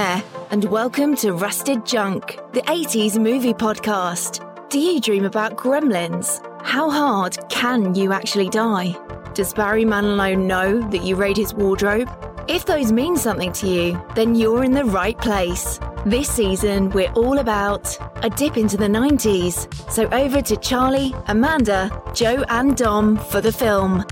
there, and welcome to Rusted Junk, the 80s movie podcast. Do you dream about gremlins? How hard can you actually die? Does Barry Manilow know that you raid his wardrobe? If those mean something to you, then you're in the right place. This season, we're all about a dip into the 90s. So over to Charlie, Amanda, Joe and Dom for the film.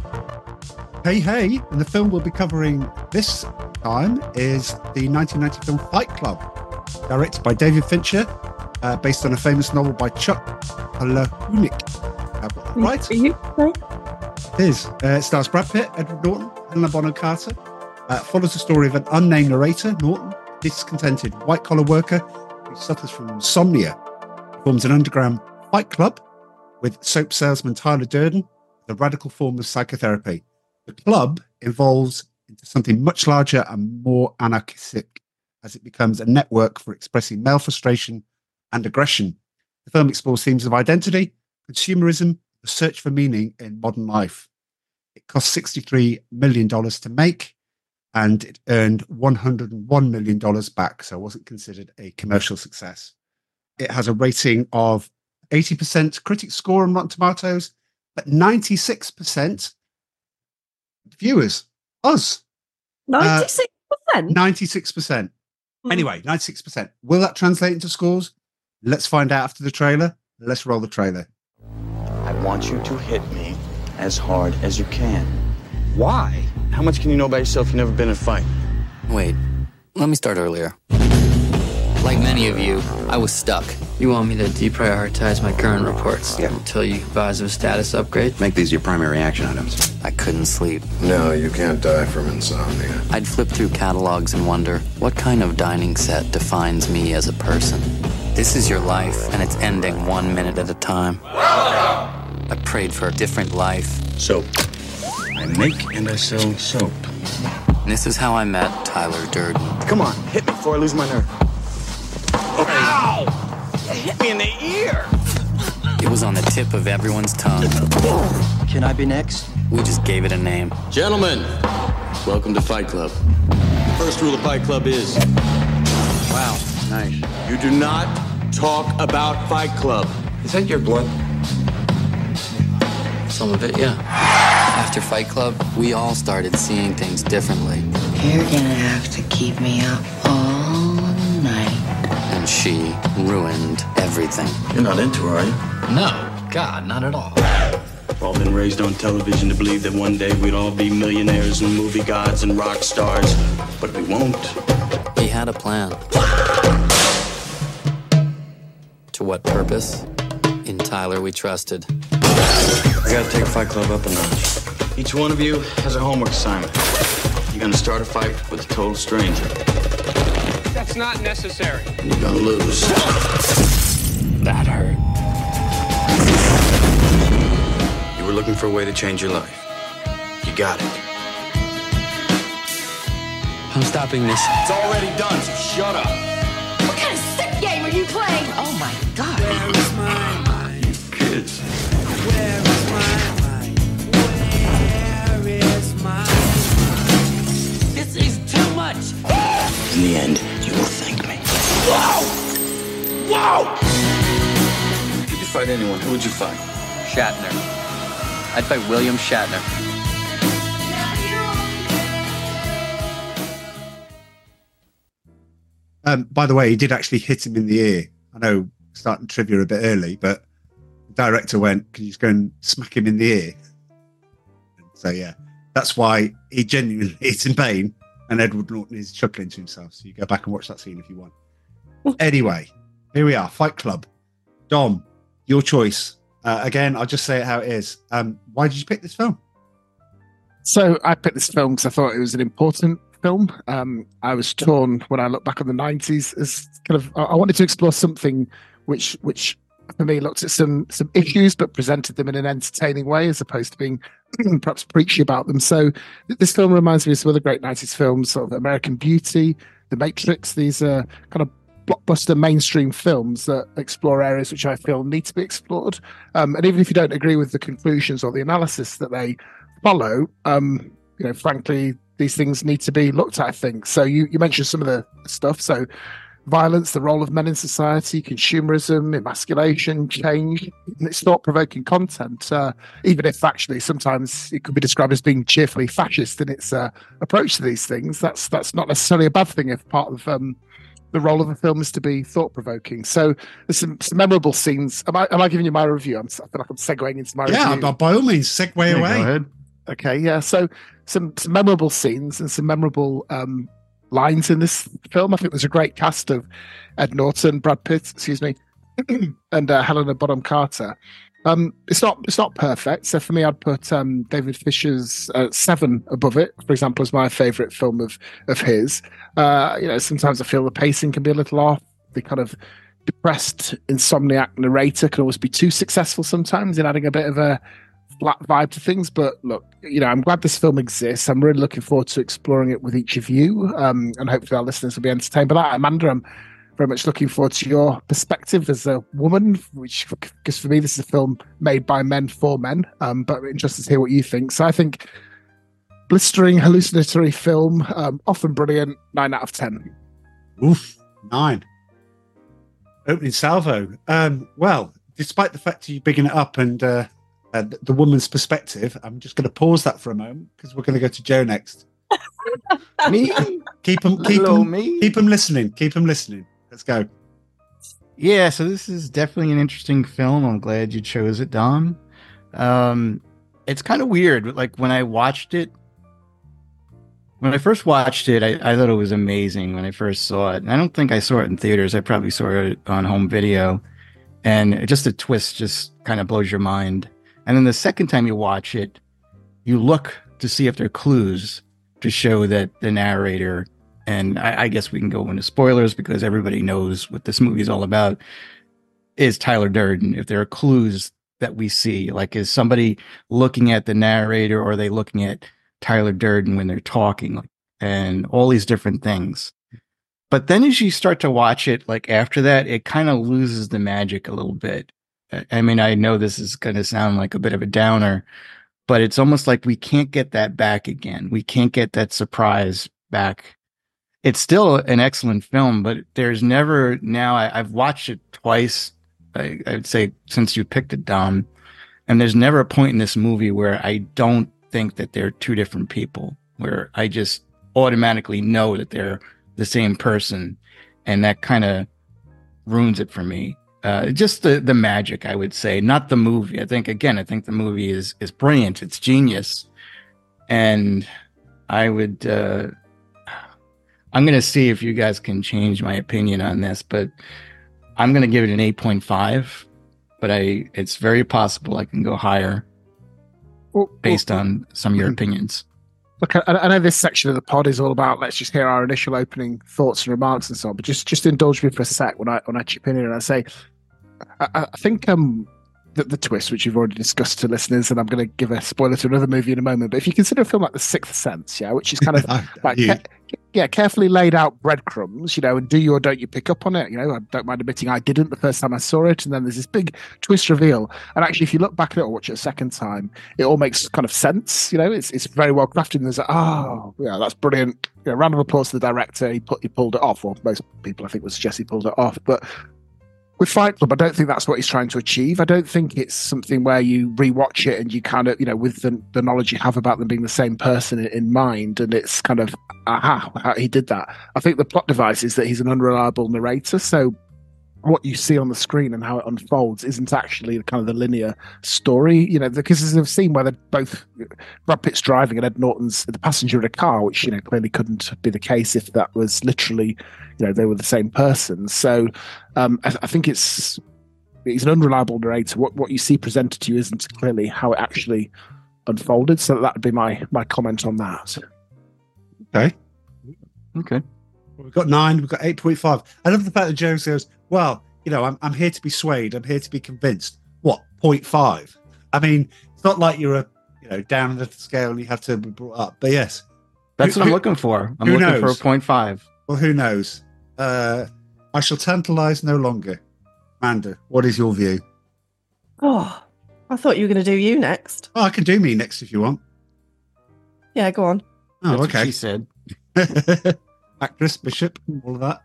Hey, and the film we'll be covering this time is the 1990 film Fight Club, directed by David Fincher, based on a famous novel by Chuck Palahniuk. Right? Are you? It is. It stars Brad Pitt, Edward Norton, Helena Bonham Carter. Follows the story of an unnamed narrator, Norton, discontented white-collar worker who suffers from insomnia. He forms an underground fight club with soap salesman Tyler Durden, the radical form of psychotherapy. The club evolves into something much larger and more anarchistic as it becomes a network for expressing male frustration and aggression. The film explores themes of identity, consumerism, the search for meaning in modern life. It cost $63 million to make, and it earned $101 million back, so it wasn't considered a commercial success. It has a rating of 80% critic score on Rotten Tomatoes, but 96% viewers, us. 96%? 96%. Anyway, 96%. Will that translate into scores? Let's find out after the trailer. Let's roll the trailer. I want you to hit me as hard as you can. Why? How much can you know about yourself? You've never been in a fight. Wait, let me start earlier. Like many of you, I was stuck. You want me to deprioritize my current reports until you advise of a status upgrade? Make these your primary action items. I couldn't sleep. No, you can't die from insomnia. I'd flip through catalogs and wonder, what kind of dining set defines me as a person? This is your life, and it's ending 1 minute at a time. I prayed for a different life. Soap. I make and I sell soap. And this is how I met Tyler Durden. Come on, hit me before I lose my nerve. Ow! You hit me in the ear! It was on the tip of everyone's tongue. Can I be next? We just gave it a name. Gentlemen, welcome to Fight Club. The first rule of Fight Club is... Wow, nice. You do not talk about Fight Club. Is that your blood? Some of it, yeah. After Fight Club, we all started seeing things differently. You're gonna have to keep me up all night. And she ruined everything. You're not into her, are you? No, God, not at all. We've all been raised on television to believe that one day we'd all be millionaires and movie gods and rock stars. But we won't. We had a plan. To what purpose? In Tyler we trusted. We gotta take Fight Club up a notch. Each one of you has a homework assignment. You're gonna start a fight with a total stranger. That's not necessary. You're gonna lose. That hurt. You were looking for a way to change your life. You got it. I'm stopping this. It's already done, so shut up. What kind of sick game are you playing? Oh my God. Where is my mind? You kids. Where is my mind? Where is my mind? This is too much. In the end, you will thank me. Whoa! Whoa! If you could fight anyone, who would you fight? Shatner. I'd fight William Shatner. By the way, he did actually hit him in the ear. I know, starting trivia a bit early, but the director went, "Can you just go and smack him in the ear?" So yeah, that's why he genuinely is in pain, and Edward Norton is chuckling to himself. So you go back and watch that scene if you want. Anyway, here we are, Fight Club. Dom, your choice. Again, I'll just say it how it is. Why did you pick this film? So I picked this film because I thought it was an important film. I was torn when I look back on the 90s as kind of, I wanted to explore something which for me looked at some issues but presented them in an entertaining way as opposed to being perhaps preachy about them. So this film reminds me of some other great 90s films, sort of American Beauty, The Matrix. These are kind of blockbuster mainstream films that explore areas which I feel need to be explored. And even if you don't agree with the conclusions or the analysis that they follow, frankly, these things need to be looked at, I think. So you mentioned some of the stuff. So violence, the role of men in society, consumerism, emasculation, change. It's thought-provoking content, even if actually sometimes it could be described as being cheerfully fascist in its approach to these things. That's not necessarily a bad thing if part of the role of a film is to be thought-provoking. So there's some memorable scenes. Am I giving you my review? I feel like I'm segueing into my review. Yeah, by all means, segue away. Go ahead. Okay, yeah. So some memorable scenes and some memorable lines in this film. I think there's a great cast of Ed Norton, Brad Pitt, and Helena Bonham Carter. It's not perfect. So for me, I'd put David Fincher's Seven above it, for example, as my favourite film of his. Sometimes I feel the pacing can be a little off. The kind of depressed insomniac narrator can always be too successful sometimes in adding a bit of a flat vibe to things. But look, I'm glad this film exists. I'm really looking forward to exploring it with each of you, and hopefully our listeners will be entertained by that. Amanda, I'm very much looking forward to your perspective as a woman, because for me this is a film made by men for men, but interested to hear what you think. So I think blistering hallucinatory film, often brilliant, 9 out of 10. Oof, 9. Opening salvo. Well, despite the fact that you're bigging it up and the woman's perspective, I'm just going to pause that for a moment because we're going to go to Joe next. Me? Keep them listening. Keep them listening. Let's go. Yeah, so this is definitely an interesting film. I'm glad you chose it, Dom. It's kind of weird. Like when I first watched it, I thought it was amazing when I first saw it. And I don't think I saw it in theaters. I probably saw it on home video. And just a twist just kind of blows your mind. And then the second time you watch it, you look to see if there are clues to show that the narrator, and I guess we can go into spoilers because everybody knows what this movie is all about, is Tyler Durden. If there are clues that we see, like is somebody looking at the narrator or are they looking at Tyler Durden when they're talking, and all these different things. But then as you start to watch it, like after that, it kind of loses the magic a little bit. I mean, I know this is going to sound like a bit of a downer, but it's almost like we can't get that back again. We can't get that surprise back. It's still an excellent film, but there's never now. I've watched it twice, I'd say, since you picked it, Dom, and there's never a point in this movie where I don't think that they're two different people, where I just automatically know that they're the same person, and that kind of ruins it for me. Just the magic, I would say, not the movie. I think the movie is brilliant. It's genius. And I would, I'm going to see if you guys can change my opinion on this, but I'm going to give it an 8.5, but it's very possible I can go higher based on some of your opinions. Look, I know this section of the pod is all about let's just hear our initial opening thoughts and remarks and so on, but just indulge me for a sec when I chip in here and I say, I think the twist, which you've already discussed to listeners, and I'm going to give a spoiler to another movie in a moment, but if you consider a film like The Sixth Sense, yeah, which is kind of carefully laid out breadcrumbs, and do you or don't you pick up on it? I don't mind admitting I didn't the first time I saw it, and then there's this big twist reveal, and actually if you look back at it or watch it a second time, it all makes kind of sense. It's very well crafted, and there's that's brilliant. Round of applause to the director. He pulled it off, or most people I think would suggest he pulled it off, but with Fight Club, I don't think that's what he's trying to achieve. I don't think it's something where you rewatch it and you kind of, with the knowledge you have about them being the same person in mind, and it's kind of, he did that. I think the plot device is that he's an unreliable narrator, so what you see on the screen and how it unfolds isn't actually kind of the linear story, because there's a scene where they're both, Brad Pitt's driving and Ed Norton's the passenger in a car, which, clearly couldn't be the case if that was literally, they were the same person. So I think he's an unreliable narrator. What you see presented to you isn't clearly how it actually unfolded. So that would be my comment on that. Okay. We've got 9. We've got 8.5. I love the fact that Joe says, well, I'm here to be swayed. I'm here to be convinced. What, 0.5? I mean, it's not like you're down the scale and you have to be brought up. But yes. That's what I'm looking for. I'm looking for a 0.5. Well, who knows? I shall tantalize no longer. Amanda, what is your view? Oh, I thought you were going to do you next. Oh, I can do me next if you want. Yeah, go on. Oh, That's okay. what she said. Actress, Bishop, all of that.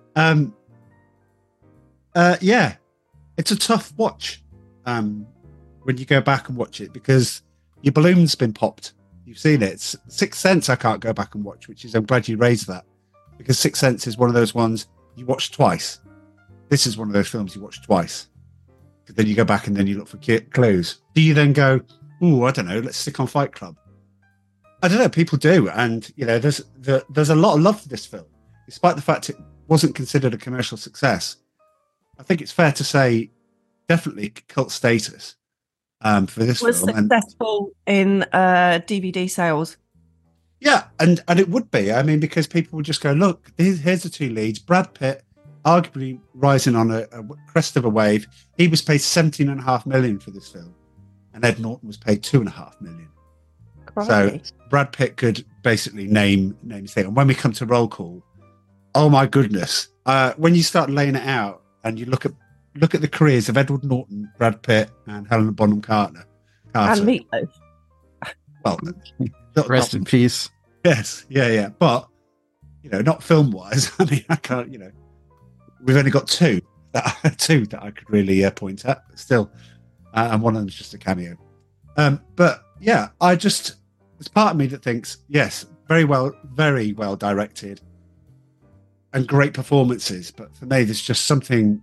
Yeah, it's a tough watch when you go back and watch it because your balloon's been popped. You've seen it. Sixth Sense I can't go back and watch, which is, I'm glad you raised that, because Sixth Sense is one of those ones you watch twice. This is one of those films you watch twice. Then you go back and then you look for clues. Do you then go, I don't know, let's stick on Fight Club? I don't know, people do. And, you know, there's a lot of love for this film, despite the fact it wasn't considered a commercial success. I think it's fair to say definitely cult status for this was film. Successful in DVD sales. Yeah, and it would be. I mean, because people would just go, look, here's the two leads. Brad Pitt, arguably rising on a crest of a wave. He was paid $17.5 million for this film, and Ed Norton was paid $2.5 million. So Brad Pitt could basically name his thing. And when we come to roll call, oh my goodness, when you start laying it out and you look at the careers of Edward Norton, Brad Pitt, and Helena Bonham Carter. And Meatloaf. Well, rest in peace. Yes, yeah. But, you know, not film-wise. I mean, I can't, you know, we've only got two that I could really point at, but still. And one of them is just a cameo. But, yeah, there's part of me that thinks, yes, very well directed and great performances. But for me, there's just something...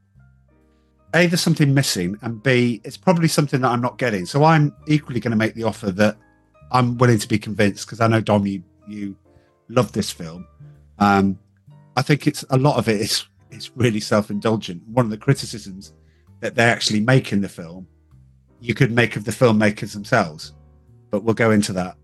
A, there's something missing, and B, it's probably something that I'm not getting. So I'm equally going to make the offer that I'm willing to be convinced, because I know, Dom, you love this film. I think it's a lot of it is really self-indulgent. One of the criticisms that they actually make in the film, you could make of the filmmakers themselves, but we'll go into that.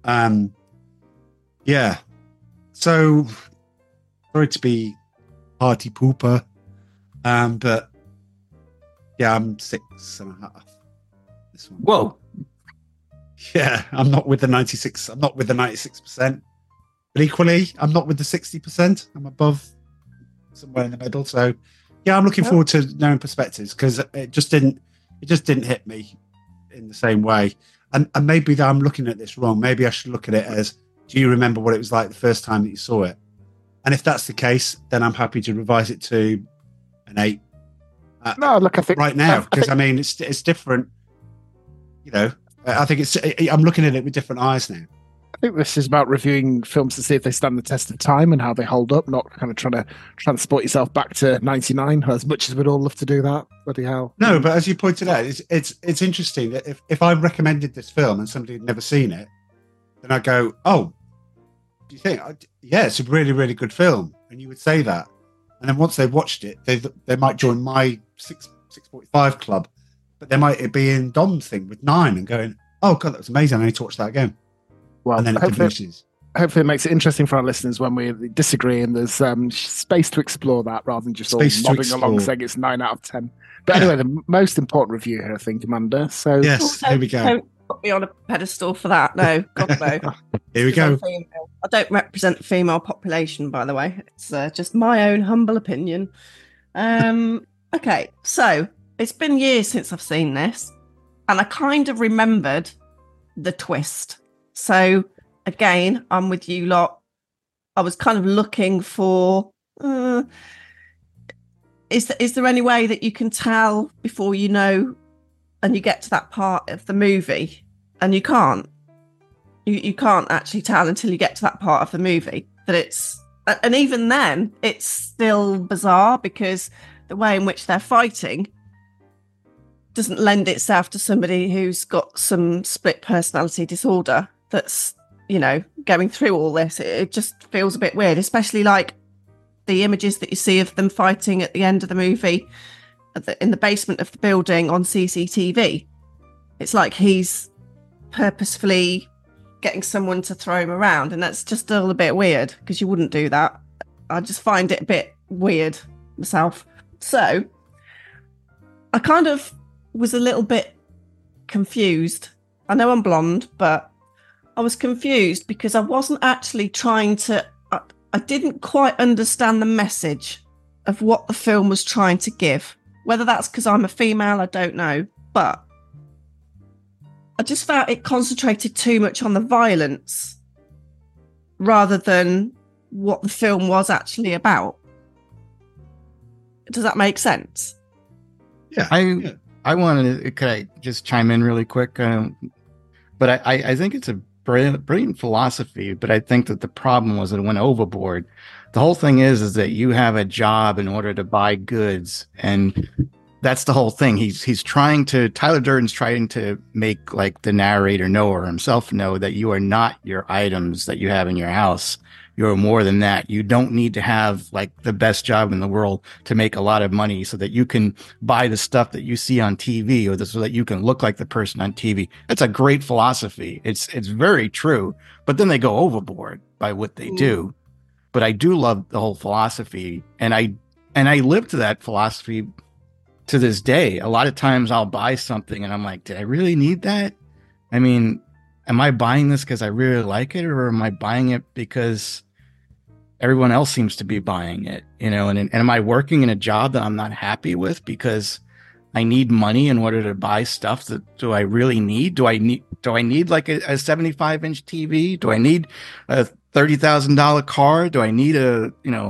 Yeah. So, sorry to be party pooper, but yeah, I'm 6.5. This one. Whoa. Yeah, I'm not with the 96. I'm not with the 96%. But equally, I'm not with the 60%. I'm above, somewhere in the middle. So, yeah, I'm looking forward to knowing perspectives, because it just didn't hit me in the same way. And maybe that I'm looking at this wrong. Maybe I should look at it as, do you remember what it was like the first time that you saw it? And if that's the case, then I'm happy to revise it to an 8. No, look, I think right now, because I mean, it's different. You know, I think I'm looking at it with different eyes now. I think this is about reviewing films to see if they stand the test of time and how they hold up, not kind of trying to transport yourself back to 99, as much as we'd all love to do that. Bloody hell. No, but as you pointed out, it's interesting that if I recommended this film and somebody had never seen it, then I go, oh, do you think? Yeah, it's a really, really good film. And you would say that. And then once they've watched it, they might join my 6.5 club, but they might be in Dom's thing with 9 and going, oh God, that was amazing. I need to watch that again. Well, and then it diminishes. Hopefully it makes it interesting for our listeners when we disagree, and there's space to explore that rather than just space all nodding along saying it's 9 out of 10. But anyway, the most important review here, I think, Amanda. So yes, here we go. Don't put me on a pedestal for that. No, God no. Here we go. I don't represent the female population, by the way. It's just my own humble opinion. Okay, so it's been years since I've seen this, and I kind of remembered the twist. So again, I'm with you lot. I was kind of looking for, is there any way that you can tell before you know and you get to that part of the movie? And you can't. You can't actually tell until you get to that part of the movie that it's... And even then, it's still bizarre because the way in which they're fighting doesn't lend itself to somebody who's got some split personality disorder that's, you know, going through all this. It just feels a bit weird, especially like the images that you see of them fighting at the end of the movie in the basement of the building on CCTV. It's like he's purposefully getting someone to throw him around, and that's just all a bit weird because you wouldn't do that. I just find it a bit weird myself. So I kind of was a little bit confused. I know I'm blonde, but I was confused because I wasn't actually trying to... I didn't quite understand the message of what the film was trying to give. Whether that's because I'm a female, I don't know. But I just felt it concentrated too much on the violence rather than what the film was actually about. Does that make sense? Yeah. I wanted to, could I just chime in really quick? But I think it's a brilliant philosophy, but I think that the problem was that it went overboard. The whole thing is that you have a job in order to buy goods, and that's the whole thing. Tyler Durden's trying to make like the narrator know, or himself know, that you are not your items that you have in your house. You're more than that. You don't need to have like the best job in the world to make a lot of money so that you can buy the stuff that you see on TV, or so that you can look like the person on TV. That's a great philosophy. It's very true, but then they go overboard by what they do. But I do love the whole philosophy, and I live to that philosophy to this day. A lot of times I'll buy something and I'm like, did I really need that? I mean, am I buying this because I really like it, or am I buying it because everyone else seems to be buying it? And am I working in a job that I'm not happy with because I need money in order to buy stuff that do I really need? Do I need like a 75-inch TV? Do I need a $30,000 car? Do I need a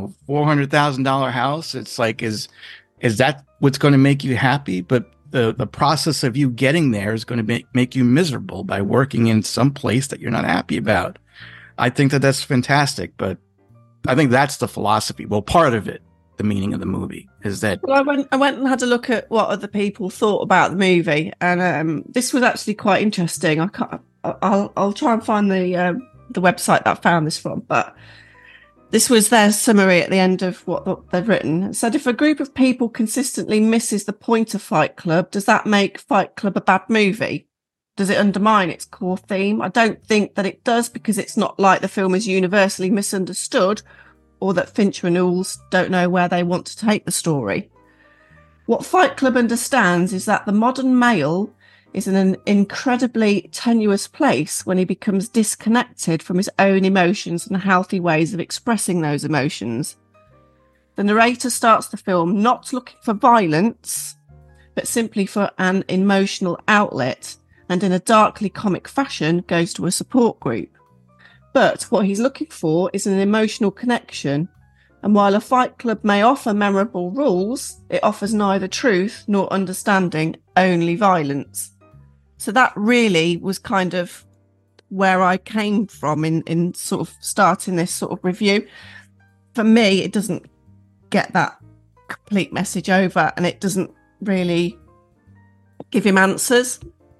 $400,000 house? It's like, is that what's going to make you happy? But the process of you getting there is going to make you miserable by working in some place that you're not happy about. I think that that's fantastic, but I think that's the philosophy. Well, part of it, the meaning of the movie, is that. Well, I went and had a look at what other people thought about the movie, and this was actually quite interesting. I'll try and find the website that I found this from, but this was their summary at the end of what they've written. It said, if a group of people consistently misses the point of Fight Club, does that make Fight Club a bad movie? Does it undermine its core theme? I don't think that it does, because it's not like the film is universally misunderstood, or that Fincher and Knowles don't know where they want to take the story. What Fight Club understands is that the modern male is in an incredibly tenuous place when he becomes disconnected from his own emotions and healthy ways of expressing those emotions. The narrator starts the film not looking for violence, but simply for an emotional outlet, and in a darkly comic fashion goes to a support group. But what he's looking for is an emotional connection, and while a Fight Club may offer memorable rules, it offers neither truth nor understanding, only violence. So that really was kind of where I came from in sort of starting this sort of review. For me, it doesn't get that complete message over, and it doesn't really give him answers.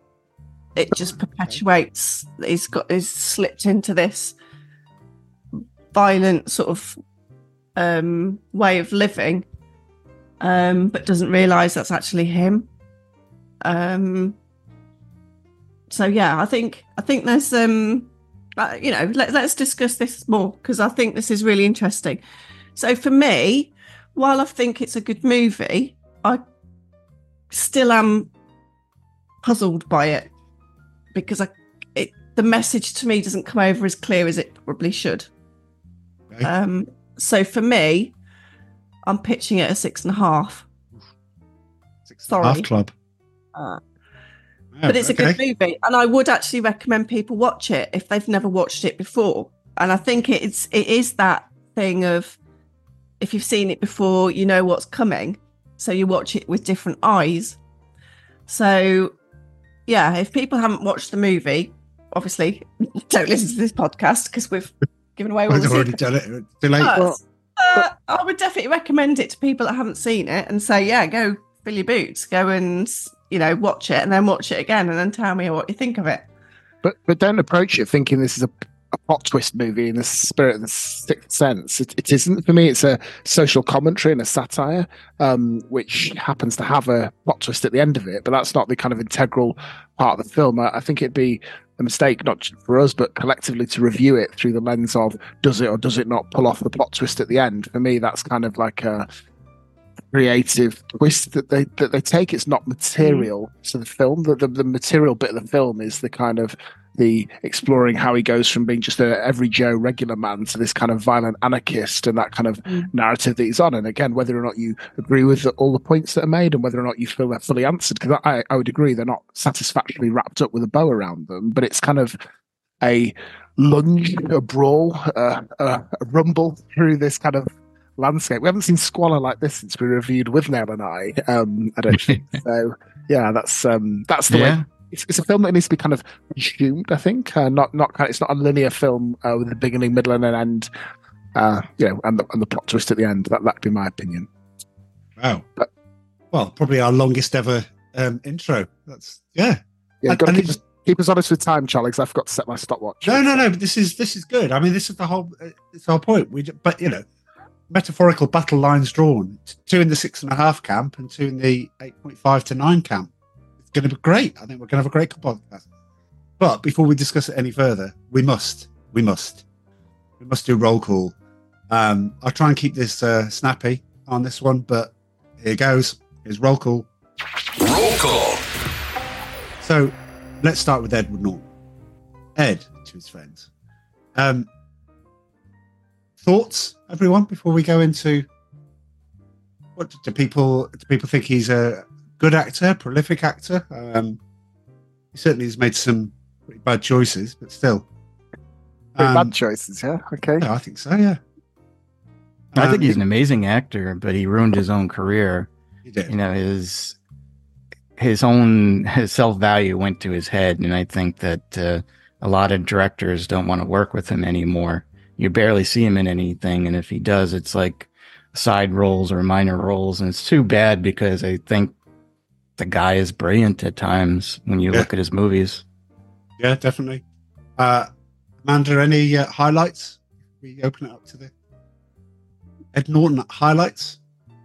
It just perpetuates. He's slipped into this violent sort of way of living, but doesn't realise that's actually him. So yeah, I think there's let's discuss this more, because I think this is really interesting. So for me, while I think it's a good movie, I still am puzzled by it, because the message to me doesn't come over as clear as it probably should. Okay. So for me, I'm pitching it a 6.5. 6.5 Club. But it's a good movie, and I would actually recommend people watch it if they've never watched it before. And I think it is that thing of, if you've seen it before, you know what's coming, so you watch it with different eyes. So yeah, if people haven't watched the movie, obviously don't listen to this podcast, because we've given away all the already secrets. done it. Too late. I would definitely recommend it to people that haven't seen it, and say, yeah, go fill your boots, go and watch it, and then watch it again, and then tell me what you think of it. But don't approach it thinking this is a plot twist movie in the spirit of the Sixth Sense. It isn't. For me, it's a social commentary and a satire, which happens to have a plot twist at the end of it, but that's not the kind of integral part of the film. I think it'd be a mistake, not just for us, but collectively, to review it through the lens of, does it or does it not pull off the plot twist at the end? For me, that's kind of like a creative twist that they take. It's not material to the film. The material bit of the film is the kind of the exploring how he goes from being just a every Joe regular man to this kind of violent anarchist, and that kind of narrative that he's on. And again, whether or not you agree with all the points that are made, and whether or not you feel they're fully answered, because I would agree they're not satisfactorily wrapped up with a bow around them, but it's kind of a lunge, a brawl, a rumble through this kind of landscape. We haven't seen squalor like this since we reviewed with Nell and I don't think. So yeah, that's the way. It's a film that needs to be kind of resumed, I think. It's not a linear film with a beginning, middle, and an end. And the plot twist at the end. That'd be my opinion. Wow. Well, probably our longest ever intro. That's yeah. Keep us honest with time, Charlie, because I forgot to set my stopwatch. No. But this is good. I mean, this is the whole. It's our point. But metaphorical battle lines drawn. 2 in the 6.5 camp and 2 in the 8.5 to 9 camp. It's going to be great. I think we're going to have a great podcast. But before we discuss it any further, we must do roll call. I'll try and keep this snappy on this one, but here goes. Here's roll call. Roll call. So let's start with Edward Norton. Ed to his friends. Thoughts, everyone, before we go into what do people think he's a good actor, prolific actor? He certainly has made some pretty bad choices, but still. Bad choices, yeah. Okay. Yeah, I think so, yeah. I think he's an amazing actor, but he ruined his own career. He did. His self-value went to his head, and I think that a lot of directors don't want to work with him anymore. You barely see him in anything, and if he does, it's like side roles or minor roles, and it's too bad because I think the guy is brilliant at times when you look at his movies. Yeah, definitely. Amanda, any highlights? We open it up to the Ed Norton highlights.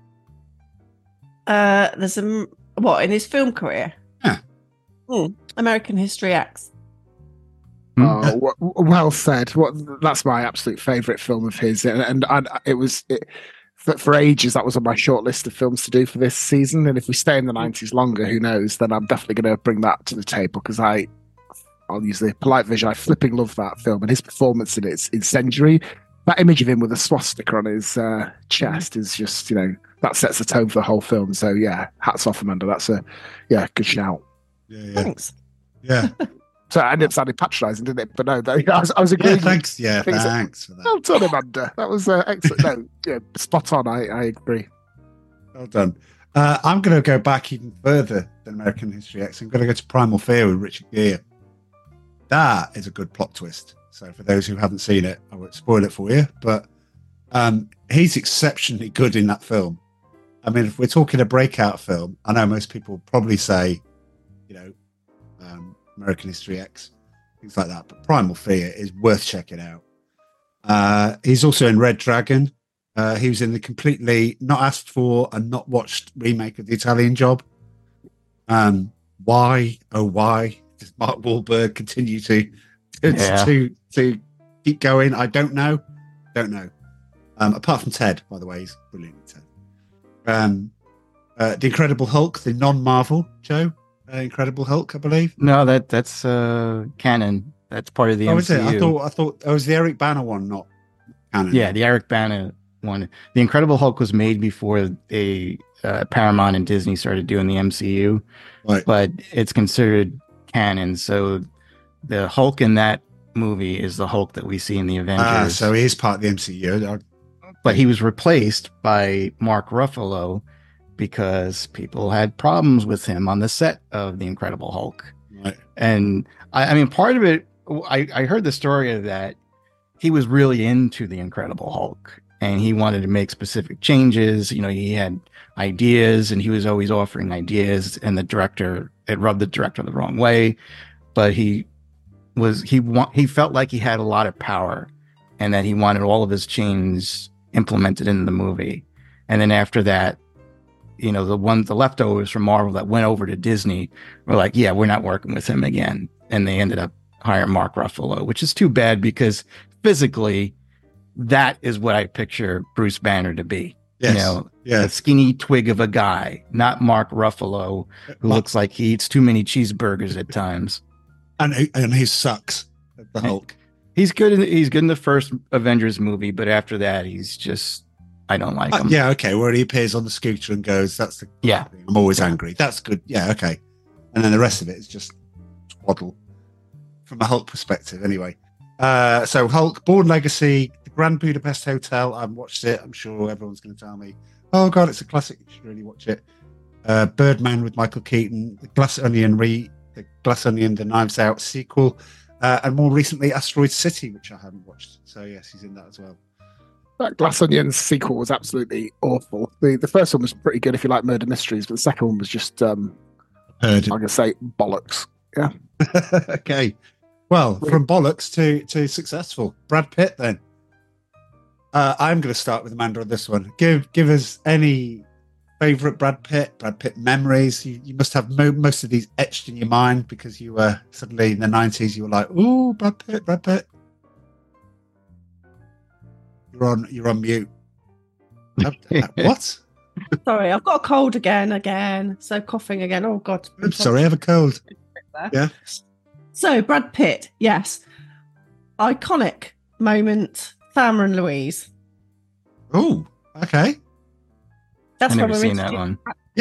There's in his film career? Yeah. American History X. Oh, well said. That's my absolute favourite film of his, and for ages that was on my short list of films to do for this season. And if we stay in the 90s longer, who knows? Then I'm definitely going to bring that to the table because I'll use the polite version. I flipping love that film, and his performance in it's incendiary. That image of him with a swastika on his chest is just, that sets the tone for the whole film. So yeah, hats off, Amanda. That's a good shout. Yeah. Thanks. Yeah. So I ended up sounding patronising, didn't it? But no, I was agreeing. Yeah, thanks. Yeah, thanks for that. Well done, Amanda. That was excellent. Spot on. I agree. Well done. I'm going to go back even further than American History X. I'm going to go to Primal Fear with Richard Gere. That is a good plot twist. So for those who haven't seen it, I won't spoil it for you. But he's exceptionally good in that film. I mean, if we're talking a breakout film, I know most people probably say, American History X, things like that. But Primal Fear is worth checking out. He's also in Red Dragon. He was in the completely not asked for and not watched remake of The Italian Job. Why does Mark Wahlberg continue to keep going? I don't know. Apart from Ted, by the way, he's brilliant in Ted. The Incredible Hulk, the non-Marvel, Joe. Incredible Hulk, I believe. No, that's canon. That's part of the MCU. Is it? I thought it was the Eric Bana one, not canon. Yeah, the Eric Bana one. The Incredible Hulk was made before Paramount and Disney started doing the MCU, right. But it's considered canon. So the Hulk in that movie is the Hulk that we see in the Avengers. So he is part of the MCU. But he was replaced by Mark Ruffalo because people had problems with him on the set of The Incredible Hulk. Right. And I mean, part of it, I heard the story of that. He was really into The Incredible Hulk and he wanted to make specific changes. He had ideas and he was always offering ideas, and it rubbed the director the wrong way. But he felt like he had a lot of power and that he wanted all of his changes implemented in the movie. And then after that, the leftovers from Marvel that went over to Disney were like, yeah, we're not working with him again. And they ended up hiring Mark Ruffalo, which is too bad because physically that is what I picture Bruce Banner to be. Yes. A skinny twig of a guy, not Mark Ruffalo, who looks like he eats too many cheeseburgers at times. And he sucks at the Hulk. He's good in the first Avengers movie, but after that, he's just, I don't like him. Yeah, okay. Where he appears on the scooter and goes, I'm always angry. That's good. Yeah, okay. And then the rest of it is just twaddle. from a Hulk perspective, anyway. So Hulk, Bourne Legacy, The Grand Budapest Hotel. I've watched it. I'm sure everyone's going to tell me, oh God, it's a classic. You should really watch it. Birdman with Michael Keaton, The Glass Onion, The Knives Out sequel, and more recently Asteroid City, which I haven't watched. So yes, he's in that as well. That Glass Onion sequel was absolutely awful. The first one was pretty good if you like murder mysteries, but the second one was just, I'm going to say, bollocks. Yeah. Okay. Well, from bollocks to successful. Brad Pitt, then. I'm going to start with Amanda on this one. Give us any favourite Brad Pitt memories. You must have most of these etched in your mind because you were suddenly in the 90s. You were like, "Ooh, Brad Pitt." You're on mute. What? Sorry, I've got a cold again. So coughing again. Oh God. I'm sorry, I have a cold. Yeah. So Brad Pitt, yes. Iconic moment, Thelma and Louise. Oh, okay. I've never seen that one.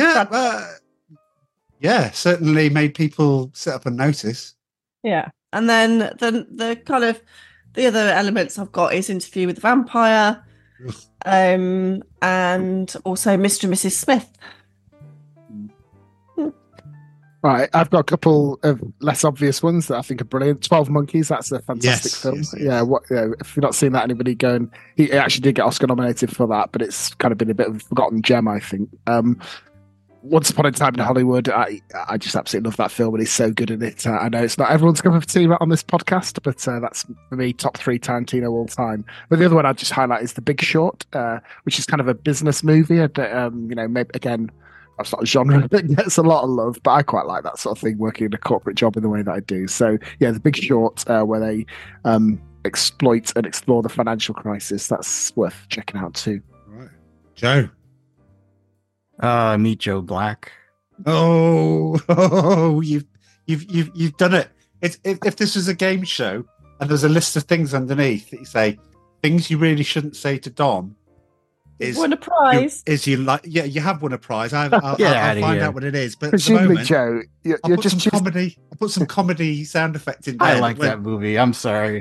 Yeah, certainly made people sit up and notice. Yeah. And then the kind of the other elements I've got is Interview with the Vampire, and also Mr. and Mrs. Smith. Right, I've got a couple of less obvious ones that I think are brilliant. 12 Monkeys, that's a fantastic film. Yes. Yeah, if you've not seen that, anybody go and he actually did get Oscar nominated for that, but it's kind of been a bit of a forgotten gem, I think. Once Upon a Time in Hollywood, I just absolutely love that film, and he's so good in it. I know it's not everyone's cup of tea on this podcast, but that's for me top 3 Tarantino all time. But the other one I'd just highlight is The Big Short, which is kind of a business movie. Maybe again, that's not a genre that gets a lot of love, but I quite like that sort of thing, working in a corporate job in the way that I do. So yeah, The Big Short, where they exploit and explore the financial crisis, that's worth checking out too. Right, Joe. Meet Joe Black. Oh, you've done it. If this was a game show and there's a list of things underneath that you say things you really shouldn't say to Dom, won a prize. You have won a prize. I'll find out what it is. But presumably, at the moment, Joe, I'll put some comedy sound effect in there. I like that movie. I'm sorry.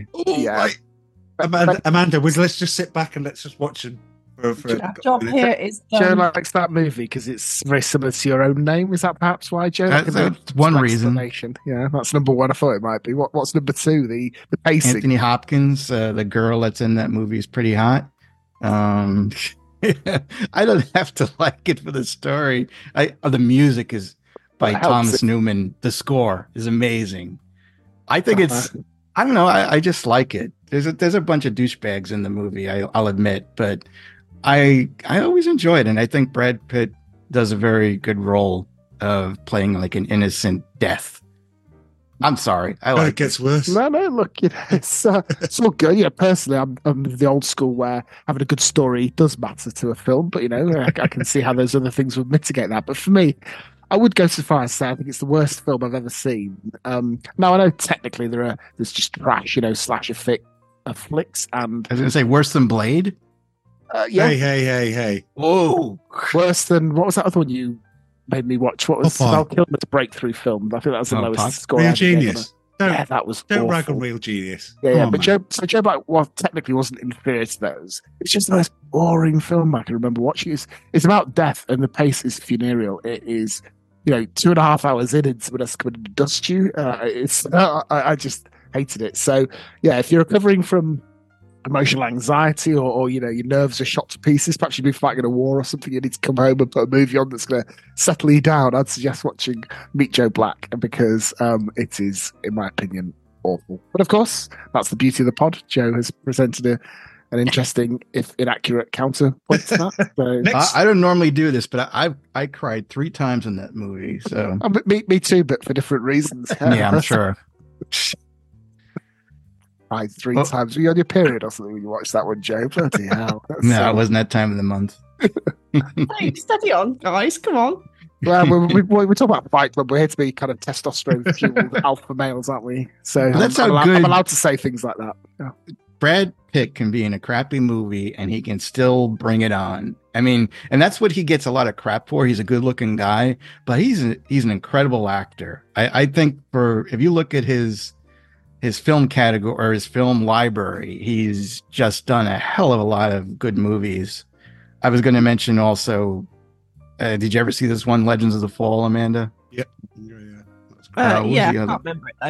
Amanda, let's just sit back and let's just watch him. Job here is done. Joe likes that movie because it's very similar to Your Own Name. Is that perhaps why, Joe? That's one reason. Yeah, that's number one. I thought it might be. What's number 2? The pacing. Anthony Hopkins, the girl that's in that movie, is pretty hot. I don't have to like it for the story. The music is by Thomas Newman. The score is amazing. I think it's. I don't know. I just like it. There's a bunch of douchebags in the movie. I'll admit, but I always enjoy it, and I think Brad Pitt does a very good role of playing like an innocent death. I'm sorry. It gets worse. No, look, it's all good. Yeah, personally, I'm the old school where having a good story does matter to a film, but I can see how those other things would mitigate that. But for me, I would go so far as to say I think it's the worst film I've ever seen. Now I know technically there's just trash, slasher flicks, and I was going to say worse than Blade. Yeah. Hey. Oh, worse than what was that other one you made me watch? What was Val Kilmer's breakthrough film? I think that was the lowest score. Real Genius. That was don't awful. rag on Real Genius. Yeah. But Joe Black technically wasn't inferior to those. It's just the most boring film I can remember watching. It's about death, and the pace is funereal. It is, 2.5 hours in, and someone else coming to dust you. I just hated it. So yeah, if you're recovering from emotional anxiety or your nerves are shot to pieces, perhaps you've been fighting a war or something, you need to come home and put a movie on that's going to settle you down, I'd suggest watching Meet Joe Black, because it is, in my opinion, awful. But of course, that's the beauty of the pod. Joe has presented an interesting, if inaccurate, counterpoint to that. So, I don't normally do this, but I cried 3 times in that movie. So me too, but for different reasons. Yeah, I'm sure. Cried 3 times. Were you on your period or something when you watched that one, Joe? Bloody hell. No, it wasn't that time of the month. Hey, steady on, guys. Come on. Well, we talk about Fight Club. We're here to be kind of testosterone-fueled alpha males, aren't we? So that's I'm good. I'm allowed to say things like that. Yeah. Brad Pitt can be in a crappy movie and he can still bring it on. I mean, and that's what he gets a lot of crap for. He's a good-looking guy, but he's an incredible actor. I think if you look at his his film category or his film library, he's just done a hell of a lot of good movies. I was going to mention also, did you ever see this one, Legends of the Fall, Amanda? Yep. I can't remember it though.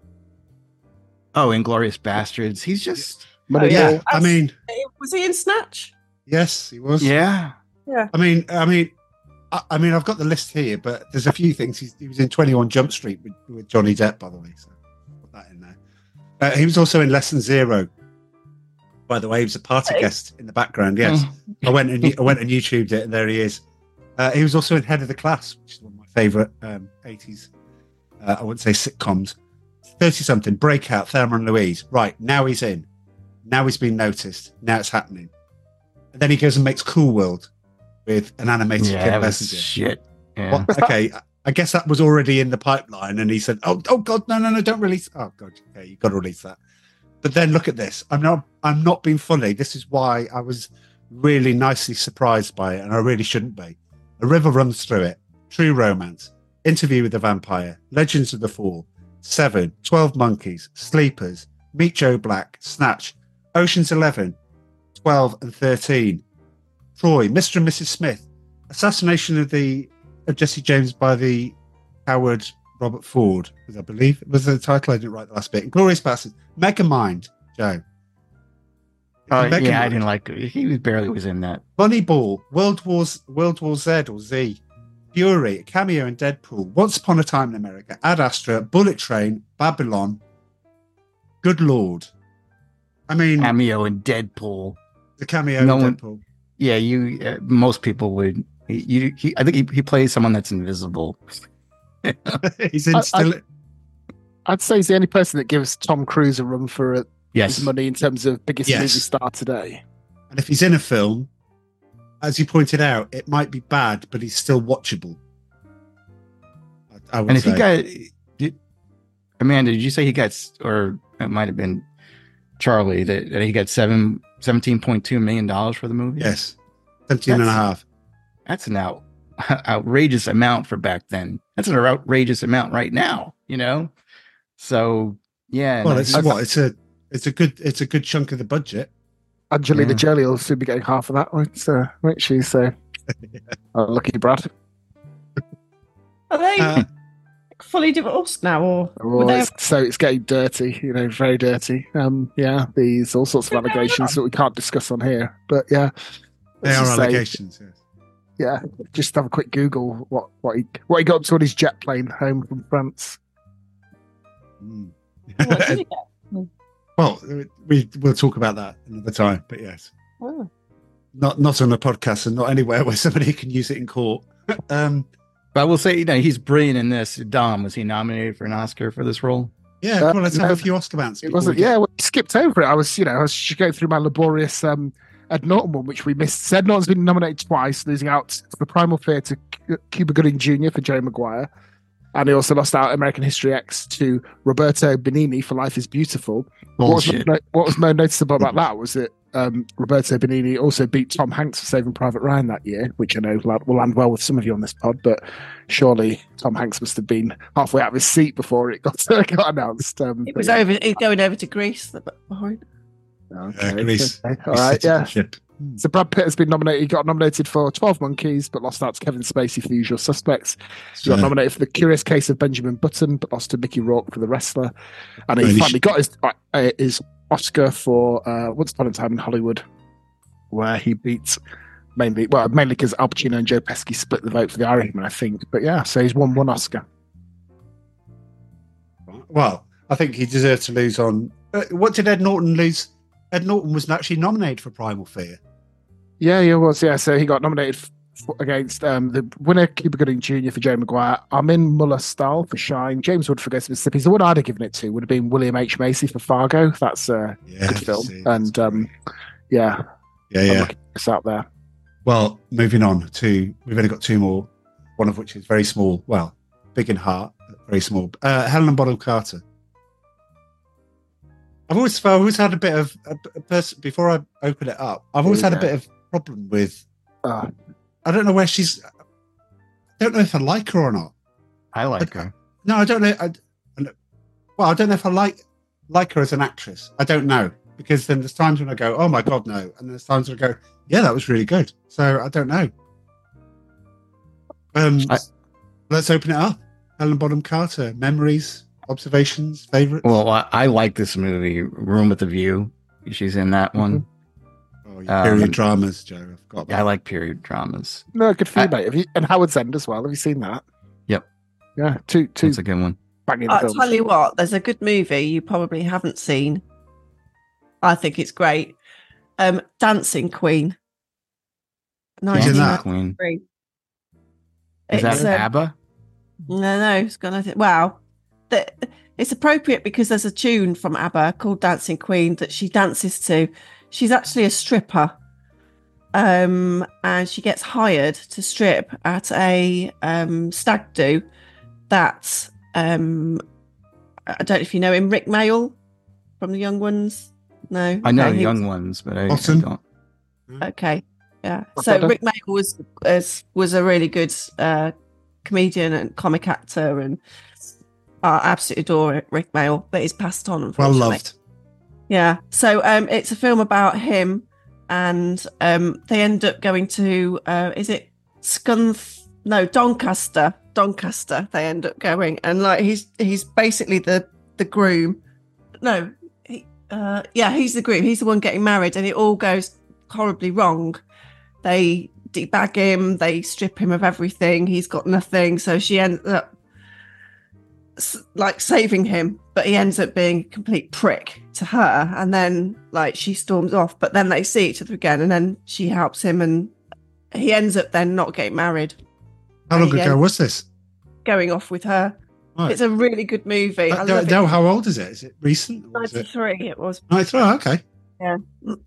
Oh, Inglourious Bastards. He's just... yeah, I mean... Was he in Snatch? Yes, he was. Yeah. Yeah. I mean, I've got the list here, but there's a few things. He was in 21 Jump Street with Johnny Depp, by the way. So put that in there. He was also in Lesson Zero. By the way, he was a party guest in the background. Yes, I went and YouTubed it, and there he is. He was also in Head of the Class, which is one of my favourite 80s. I wouldn't say sitcoms. 30-something, Breakout, Thelma and Louise. Right, now he's in. Now he's been noticed. Now it's happening. And then he goes and makes Cool World with an animated Kim Basinger. Shit. Yeah. Well, okay, I guess that was already in the pipeline, and he said, "Oh God, no, don't release." Oh God, okay, you've got to release that. But then look at this. I'm not being funny. This is why I was really nicely surprised by it, and I really shouldn't be. A River Runs Through It, True Romance, Interview with the Vampire, Legends of the Fall, Seven, 12 Monkeys, Sleepers, Meet Joe Black, Snatch, Ocean's 11, 12 and 13, Troy, Mr. and Mrs. Smith, Assassination of Jesse James by the coward Robert Ford, I believe was the title. I didn't write the last bit. Glorious Bastards, Megamind, Joe. I didn't like it. He barely was in that. Bunny Ball, World War Z or Z, Fury, cameo in Deadpool, Once Upon a Time in America, Ad Astra, Bullet Train, Babylon. Good Lord. I mean, cameo in Deadpool. The cameo in Deadpool. Yeah, most people would. I think he plays someone that's invisible. He's in still. I'd say he's the only person that gives Tom Cruise a run for his money in terms of biggest movie star today. And if he's in a film, as you pointed out, it might be bad, but he's still watchable. I would say. Amanda, did you say he got, or it might have been Charlie, that he got $17.2 million for the movie? Yes, 17 and a half. That's an outrageous amount for back then. That's an outrageous amount right now, So yeah. Well, it's a good chunk of the budget. Angelina Jolie will soon be getting half of that, won't she? So, lucky Brad. Are they fully divorced now, or it's getting dirty, very dirty. There's all sorts of allegations that we can't discuss on here, but yeah, they are allegations. Yes. Yeah, just have a quick Google what he got up to on his jet plane home from France. What did he get? Well, we'll talk about that another time. But yes, not on a podcast and not anywhere where somebody can use it in court. But I will say, he's brilliant in this. Dom, was he nominated for an Oscar for this role? Yeah, well, let's have a few Oscar bounce. It wasn't. Yeah, we skipped over it. I was going through my laborious Ed Norton one, which we missed. Ed Norton's been nominated twice, losing out for Primal Fear to Cuba Gooding Jr. for Jerry Maguire. And he also lost out American History X to Roberto Benigni for Life is Beautiful. What was more noticeable about that was that Roberto Benigni also beat Tom Hanks for Saving Private Ryan that year, which I know will land well with some of you on this pod, but surely Tom Hanks must have been halfway out of his seat before it got announced. It was going over to Greece. Behind. Okay, Greece. Okay. All right, yeah. So Brad Pitt has been nominated. He got nominated for 12 Monkeys, but lost out to Kevin Spacey for The Usual Suspects. He got nominated for The Curious Case of Benjamin Button, but lost to Mickey Rourke for The Wrestler. And he finally got his Oscar for Once Upon a Time in Hollywood, where he beat mainly because Al Pacino and Joe Pesci split the vote for The Irishman, I think. But yeah, so he's won one Oscar. Well, I think he deserved to lose on. What did Ed Norton lose? Ed Norton was actually nominated for Primal Fear. Yeah, he was. Yeah, so he got nominated against the winner, Cuba Gooding Jr. for Jerry Maguire, Armin Muller-Stahl for Shine, James Wood for Ghost of Mississippi. The one I'd have given it to would have been William H. Macy for Fargo. That's a good film. And it's out there. Well, moving on to, we've only got two more, one of which is very small. Well, big in heart, but very small. Helena Bonham Carter. I've always had a bit of before I open it up. I've always had a bit of problem with. I don't know where she's. I don't know if I like her or not. I like her. No, I don't know. I don't know if I like. like her as an actress. I don't know, because then there's times when I go, oh my God, no. And there's times when I go, yeah, that was really good. So I don't know. Let's open it up. Helen Bonham Carter, memories, observations, favorites. Well, I like this movie, Room with a View. She's in that one. Oh, yeah, period dramas, Joe. I forgot about I like period dramas. No, good for you, mate. And Howard's End as well. Have you seen that? Yep. Yeah, two. That's a good one. I'll tell you what, there's a good movie you probably haven't seen. I think it's great. Dancing Queen. Dancing Queen. Is that ABBA? No, it's gonna. Wow, it's appropriate because there's a tune from ABBA called "Dancing Queen" that she dances to. She's actually a stripper, and she gets hired to strip at a stag do. That I don't know if you know him, Rick Mayall from the Young Ones. No, I know Young Ones, but I don't. Okay, yeah. So Rick Mayall was a really good comedian and comic actor, and I absolutely adore Rick Mayall, but he's passed on, unfortunately. Well loved. Yeah. So it's a film about him, and they end up going to is it Doncaster. Doncaster. They end up going, and like he's basically the groom. No, he's the groom. He's the one getting married, and it all goes horribly wrong. They debag him, they strip him of everything, he's got nothing, so she ends up like saving him, but he ends up being a complete prick to her, and then like she storms off, but then they see each other again, and then she helps him, and he ends up then not getting married. How long ago was this? Going off with her. Right. It's a really good movie. I love it. How old is it? Is it recent? 93 it was. 93, okay. Yeah.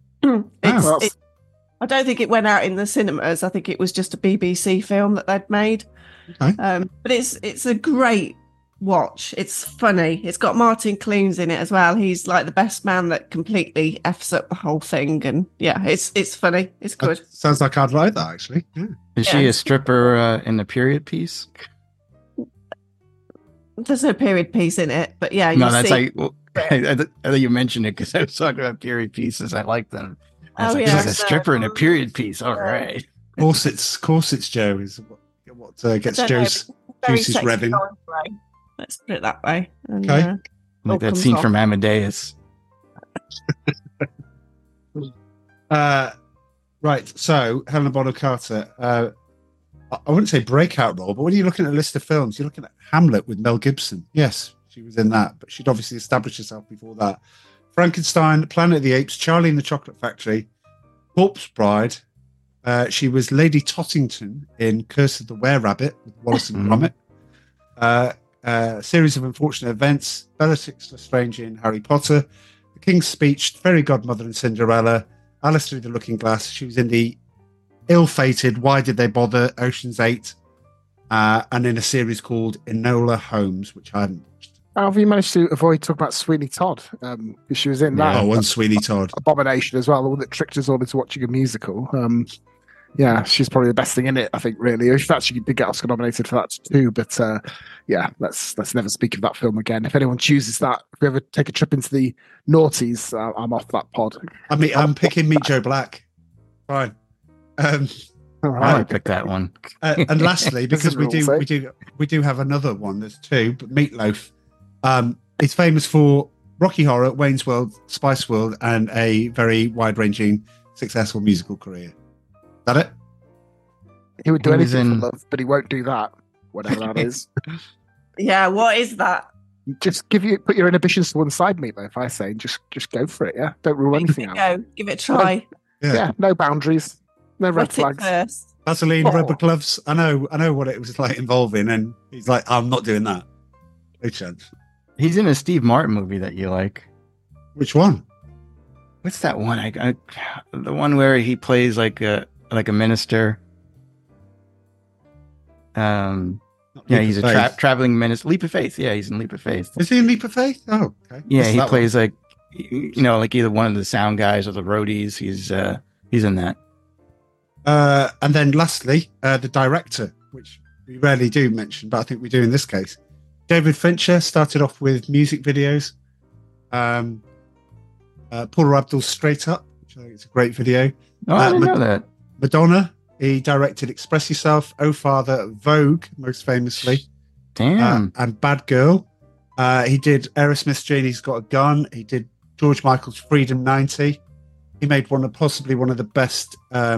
I don't think it went out in the cinemas. I think it was just a BBC film that they'd made. Okay. But it's a great watch. It's funny. It's got Martin Clunes in it as well. He's like the best man that completely F's up the whole thing. And yeah, it's funny. It's good. Sounds like I'd like that, actually. Yeah. Is she a stripper in the period piece? There's no period piece in it, but yeah. No, that's like, well, I think you mentioned it because I was talking about period pieces. I like them. She's a stripper in a period piece. All right. Corsets, Joe, is what gets Joe's juices revving. Let's put it that way. And, okay. Like that scene from Amadeus. Right. So, Helena Bonham Carter, I wouldn't say breakout role, but when you're looking at a list of films, you're looking at Hamlet with Mel Gibson. Yes, she was in that, but she'd obviously established herself before that. Frankenstein, Planet of the Apes, Charlie and the Chocolate Factory, Corpse Bride. She was Lady Tottington in Curse of the Were-Rabbit with Wallace and Gromit. A series of unfortunate events. Bellatrix Lestrange in Harry Potter. The King's Speech, Fairy Godmother and Cinderella. Alice Through the Looking Glass. She was in the ill-fated Why Did They Bother? Ocean's 8. And in a series called Enola Holmes, which I haven't watched. How have you managed to avoid talking about Sweeney Todd? Because she was in that. Oh, one Sweeney Todd. Abomination as well, the one that tricked us all into watching a musical. Yeah, she's probably the best thing in it, I think, really. In fact, she did get Oscar nominated for that too. But yeah, let's never speak of that film again. If anyone chooses that, if we ever take a trip into the noughties, I'm off that pod. I mean, I'm picking Meet Joe Black. Fine. All right. I would pick that one. And lastly, because we do have another one. There's two, but Meatloaf. It's famous for Rocky Horror, Wayne's World, Spice World, and a very wide-ranging, successful musical career. Is that it? He would do anything for love, but he won't do that, whatever that is. Yeah, what is that? Just put your inhibitions to one side, Meatloaf. I say, just go for it. Yeah, don't rule anything out. Give it a try. Yeah, no boundaries, no red flags. First. Vaseline, rubber gloves. I know what it was like involving, and he's like, I'm not doing that. No chance. He's in a Steve Martin movie that you like. Which one? What's that one? The one where he plays like a minister. Yeah, he's a traveling minister. Leap of Faith. Yeah, he's in Leap of Faith. Is he in Leap of Faith? Oh, okay. Yeah, he plays like either one of the sound guys or the roadies. He's in that. And then lastly, the director, which we rarely do mention, but I think we do in this case. David Fincher started off with music videos. Paula Abdul's Straight Up, which I think is a great video. Oh, I didn't know that. Madonna, he directed Express Yourself, Oh Father, Vogue, most famously. Damn. And Bad Girl. He did Aerosmith's Janie's Got a Gun. He did George Michael's Freedom 90. He made possibly one of the best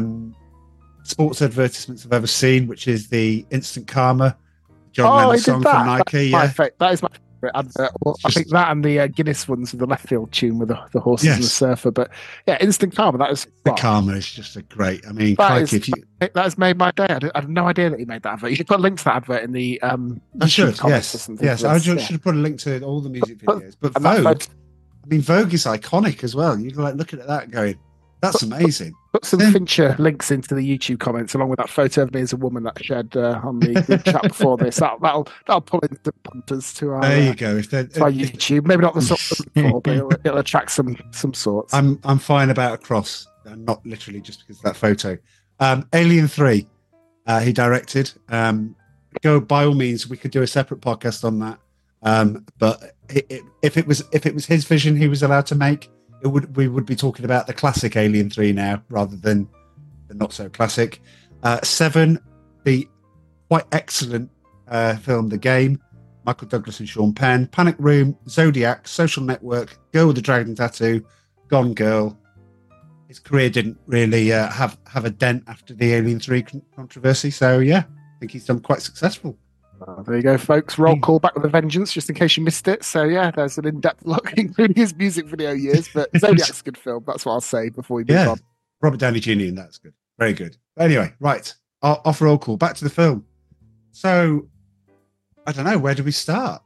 sports advertisements I've ever seen, which is the Instant Karma John Lennon song from Nike. That is my favourite advert. Well, I think that and the Guinness ones with the left field tune with the horses and the surfer. But yeah, Instant Karma, that is... The Karma is just a great... I mean, that has made my day. I had no idea that he made that advert. You should put a link to that advert in the... I should, yes. I should have put a link to all the music videos. But Vogue... I mean, Vogue is iconic as well. You're like looking at that and going, that's amazing. Put some Fincher links into the YouTube comments along with that photo of me as a woman that shared on the group chat before this. That'll pull in the punters to our, there you go. To our YouTube. Maybe not the sort of but it'll attract some sorts. I'm fine about a cross, not literally just because of that photo. Alien 3, he directed. Go by all means. We could do a separate podcast on that. But if it was his vision he was allowed to make, we would be talking about the classic Alien 3 now rather than the not so classic. 7, the quite excellent film The Game, Michael Douglas and Sean Penn. Panic Room, Zodiac, Social Network, Girl with the Dragon Tattoo, Gone Girl. His career didn't really have a dent after the Alien 3 controversy, so yeah, I think he's done quite successful. There you go, folks. Roll call back with a vengeance, just in case you missed it. So yeah, there's an in-depth look, including his music video years. But Zodiac's a good film. That's what I'll say before we move on. Robert Downey Jr. and that's good, very good. But anyway, right, off roll call. Back to the film. So I don't know, where do we start?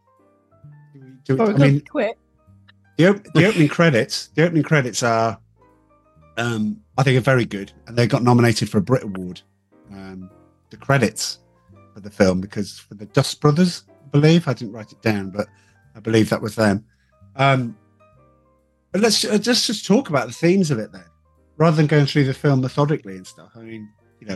Quick. The opening credits. The opening credits are, I think, are very good, and they got nominated for a Brit Award. The credits for the film, because for the Dust Brothers, I believe. I didn't write it down, but I believe that was them. But let's just talk about the themes of it then, rather than going through the film methodically and stuff. I mean,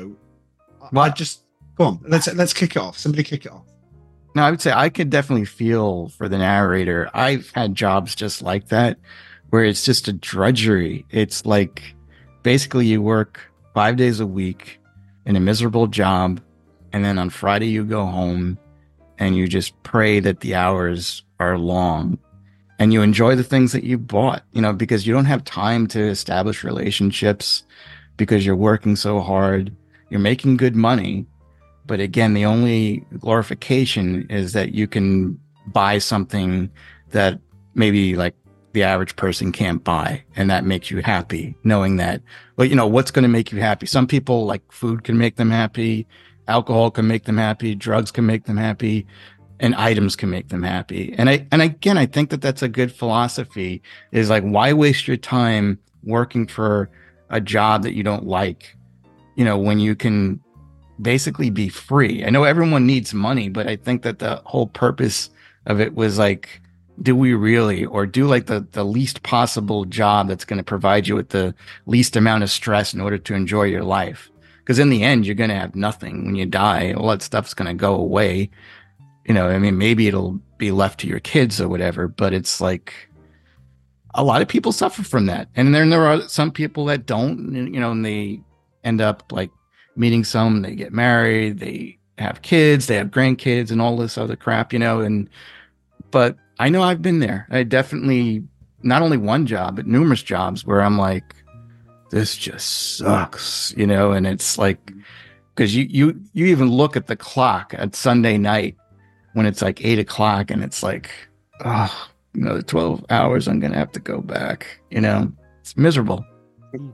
I just go on. Let's kick it off. Somebody kick it off. No, I would say I could definitely feel for the narrator. I've had jobs just like that, where it's just a drudgery. It's like basically you work 5 days a week in a miserable job. And then on Friday, you go home and you just pray that the hours are long and you enjoy the things that you bought, because you don't have time to establish relationships because you're working so hard. You're making good money. But again, the only glorification is that you can buy something that maybe like the average person can't buy. And that makes you happy knowing that, what's going to make you happy? Some people like food can make them happy. Alcohol can make them happy, drugs can make them happy, and items can make them happy. And again, I think that that's a good philosophy, is like, why waste your time working for a job that you don't like, when you can basically be free. I know everyone needs money, but I think that the whole purpose of it was like, do we really, or do like the least possible job that's going to provide you with the least amount of stress in order to enjoy your life? Because in the end, you're going to have nothing when you die. All that stuff's going to go away. Maybe it'll be left to your kids or whatever, but it's like a lot of people suffer from that. And then there are some people that don't, and they end up like meeting some, they get married, they have kids, they have grandkids and all this other crap, but I know I've been there. I definitely, not only one job, but numerous jobs where I'm like, this just sucks, and it's like, because you even look at the clock at Sunday night when it's like 8 o'clock and it's like, another 12 hours, I'm going to have to go back, it's miserable. And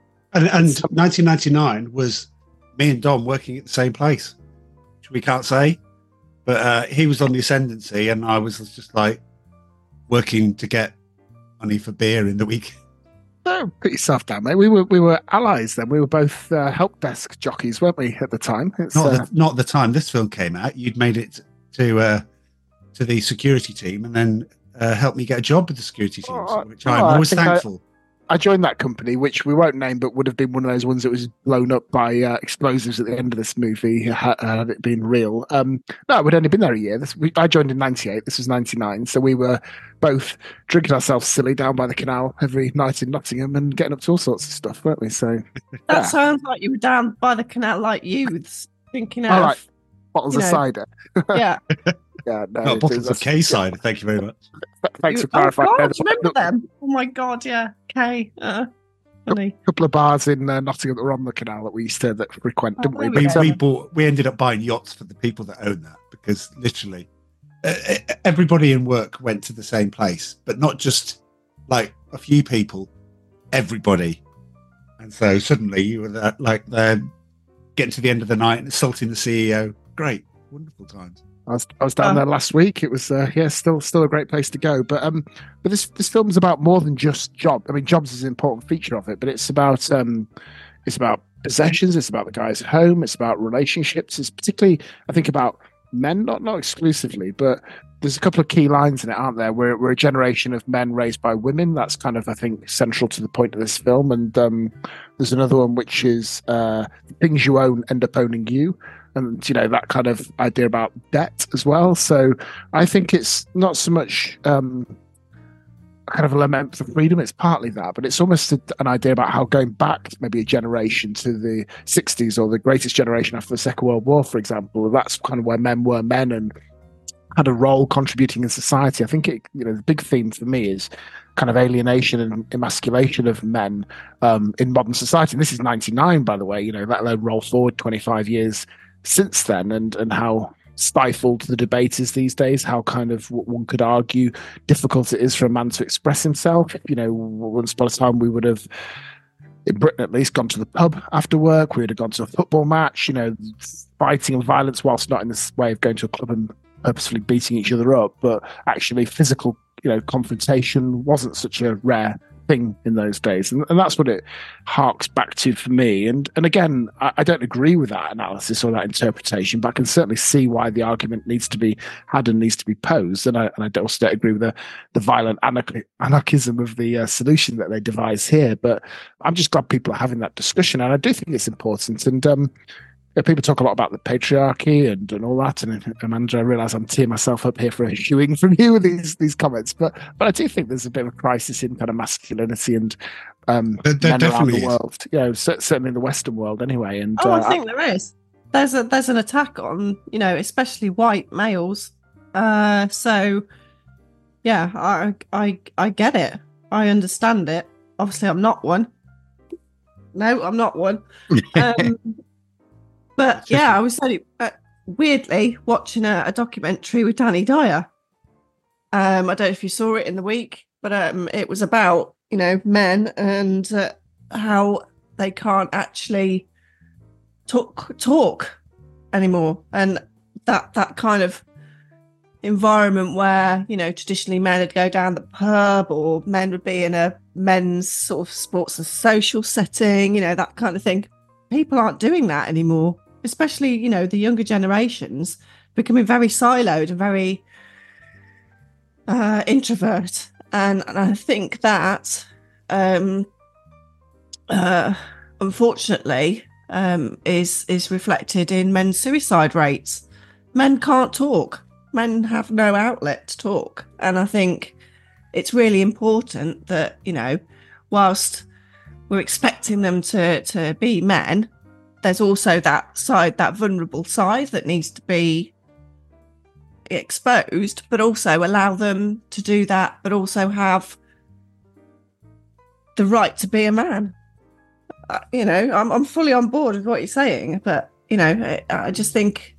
1999 was me and Dom working at the same place, which we can't say, but he was on the ascendancy and I was just like working to get money for beer in the week. So put yourself down, mate. We were allies then. We were both help desk jockeys, weren't we, at the time? Not at the time this film came out. You'd made it to the security team and then helped me get a job with the security team, which I'm always thankful. I joined that company, which we won't name, but would have been one of those ones that was blown up by explosives at the end of this movie, had it been real. No, we'd only been there a year. I joined in 98. This was 99. So we were both drinking ourselves silly down by the canal every night in Nottingham and getting up to all sorts of stuff, weren't we? So that sounds like you were down by the canal like youths, drinking out like bottles of cider. Yeah. Yeah, no, no, bottles of K cider. Thank you very much. Thanks for clarifying. Oh, God, remember them? Oh my God, yeah. K. Funny. A couple of bars in Nottingham that were on the canal that we used to frequent, didn't we? We ended up buying yachts for the people that own that, because literally everybody in work went to the same place, but not just like a few people, everybody. And so suddenly you were there getting to the end of the night and insulting the CEO. Great, wonderful times. I was down there last week. It was still a great place to go. But this film is about more than just job. I mean, jobs is an important feature of it, but it's about possessions. It's about the guys at home. It's about relationships. It's particularly, I think, about men, not exclusively, but there's a couple of key lines in it, aren't there? We're a generation of men raised by women. That's kind of, I think, central to the point of this film. And there's another one which is things you own end up owning you. And, that kind of idea about debt as well. So I think it's not so much kind of a lament for freedom. It's partly that, but it's almost an idea about how going back maybe a generation to the 60s or the greatest generation after the Second World War, for example. That's kind of where men were men and had a role contributing in society. I think the big theme for me is kind of alienation and emasculation of men in modern society. And this is 99, by the way, let alone roll forward 25 years since then, and how stifled the debate is these days, how kind of one could argue difficult it is for a man to express himself. Once upon a time we would have, in Britain at least, gone to the pub after work, we would have gone to a football match, fighting and violence, whilst not in this way of going to a club and purposefully beating each other up, but actually physical confrontation wasn't such a rare thing in those days, and that's what it harks back to for me. And again, I don't agree with that analysis or that interpretation, but I can certainly see why the argument needs to be had and needs to be posed. And I also don't agree with the violent anarchism of the solution that they devise here. But I'm just glad people are having that discussion, and I do think it's important. And people talk a lot about the patriarchy and all that, and Amanda, I realise I'm teeing myself up here for a hooing from you with these comments, but I do think there's a bit of a crisis in kind of masculinity and men around the world. Certainly in the Western world, anyway. And I think there is. There's an attack on especially white males. So yeah, I get it. I understand it. Obviously, I'm not one. No, I'm not one. But yeah, I was weirdly watching a documentary with Danny Dyer. I don't know if you saw it in the week, but it was about men and how they can't actually talk anymore, and that kind of environment where traditionally men would go down the pub, or men would be in a men's sort of sports and social setting, that kind of thing. People aren't doing that anymore. Especially, the younger generations becoming very siloed and very introvert. And I think that, unfortunately, is reflected in men's suicide rates. Men can't talk. Men have no outlet to talk. And I think it's really important that, whilst we're expecting them to be men, there's also that vulnerable side that needs to be exposed, but also allow them to do that, but also have the right to be a man. I'm fully on board with what you're saying, but I just think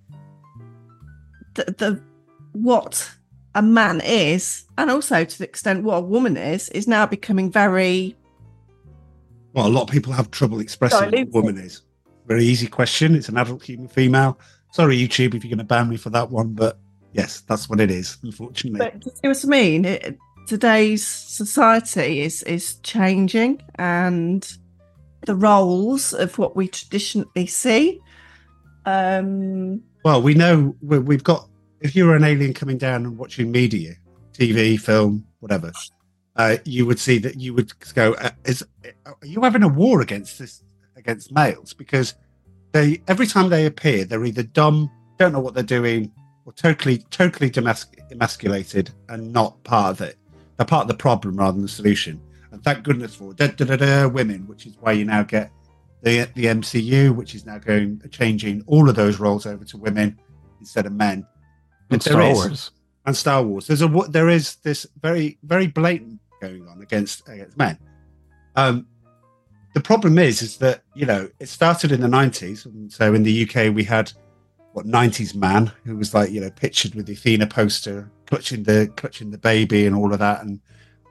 the what a man is, and also to the extent what a woman is now becoming very. Well, a lot of people have trouble expressing what a woman is. Very easy question. It's an adult human female. Sorry, YouTube, if you're going to ban me for that one, but yes, that's what it is, unfortunately. But do you see what I mean? Today's society is changing, and the roles of what we traditionally see. Well, we know we've got. If you're an alien coming down and watching media, TV, film, whatever, you would see that you would go, are you having a war against males? Because every time they appear, they're either dumb, don't know what they're doing, or totally emasculated and not part of it. They're part of the problem rather than the solution. And thank goodness for women, which is why you now get the MCU, which is now changing all of those roles over to women instead of men. And Star Wars. And Star Wars. There is this very, very blatant going on against men. The problem is that, it started in the 90s. And so in the UK, we had 90s man who was like, pictured with the Athena poster, clutching the baby and all of that. And,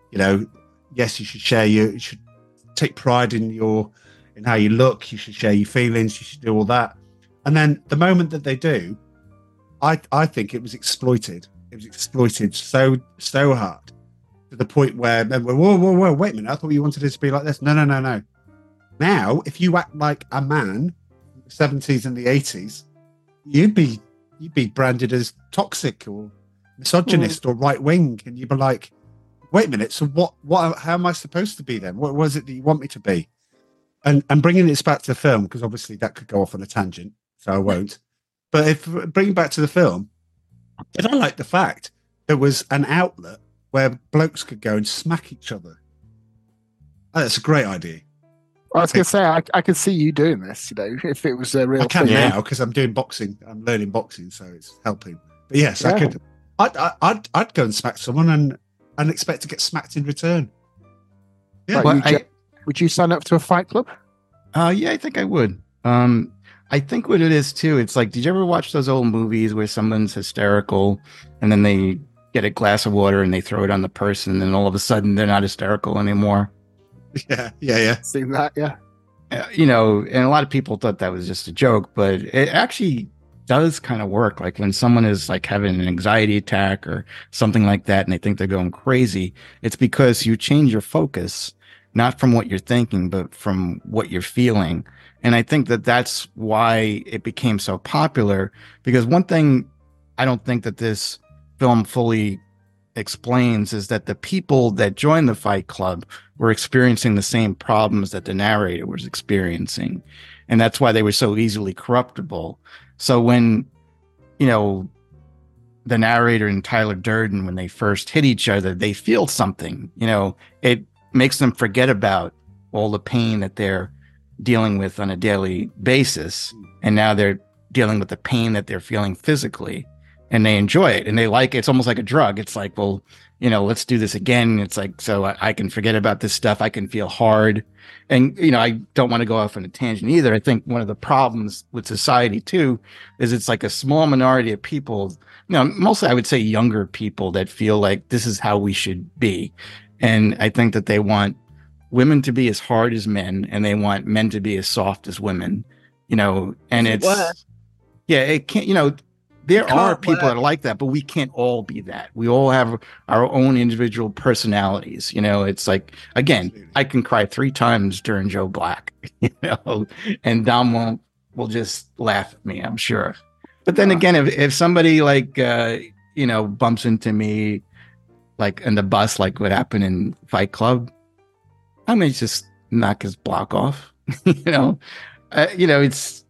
yes, you should take pride in how you look. You should share your feelings. You should do all that. And then the moment that they do, I think it was exploited. It was exploited so hard to the point where men were, whoa, wait a minute. I thought you wanted it to be like this. No. Now, if you act like a man in the 70s and the 80s, you'd be branded as toxic or misogynist or right wing, and you'd be like, wait a minute, so what how am I supposed to be then? What was it that you want me to be? And bringing this back to the film, because obviously that could go off on a tangent, so I won't. But if bringing back to the film, did I like the fact there was an outlet where blokes could go and smack each other? Oh, that's a great idea. I was going to say, I could see you doing this, if it was a real thing. I can thing. now because I'm doing boxing. I'm learning boxing, so it's helping. But yes, I could. I'd go and smack someone and expect to get smacked in return. Yeah. Would you sign up to a fight club? Yeah, I think I would. I think what it is too, it's like, did you ever watch those old movies where someone's hysterical and then they get a glass of water and they throw it on the person and then all of a sudden they're not hysterical anymore? Yeah. Seen that, yeah. And a lot of people thought that was just a joke, but it actually does kind of work. Like when someone is like having an anxiety attack or something like that and they think they're going crazy, it's because you change your focus, not from what you're thinking, but from what you're feeling. And I think that that's why it became so popular, because one thing I don't think that this film fully explains is that the people that joined the Fight Club were experiencing the same problems that the narrator was experiencing. And that's why they were so easily corruptible. So when, the narrator and Tyler Durden, when they first hit each other, they feel something, it makes them forget about all the pain that they're dealing with on a daily basis. And now they're dealing with the pain that they're feeling physically. And they enjoy it and they like it. It's almost like a drug. It's like, well, let's do this again. It's like, so I can forget about this stuff. I can feel hard. And, I don't want to go off on a tangent either. I think one of the problems with society too, is it's like a small minority of people, mostly I would say younger people that feel like this is how we should be. And I think that they want women to be as hard as men and they want men to be as soft as women, and it can't, there are people that are like that, but we can't all be that. We all have our own individual personalities. It's like, again, absolutely. I can cry 3 times during Joe Black, and Dom will just laugh at me, I'm sure. But then again, if somebody like, bumps into me, like in the bus, like what happened in Fight Club, I may just knock his block off, it's,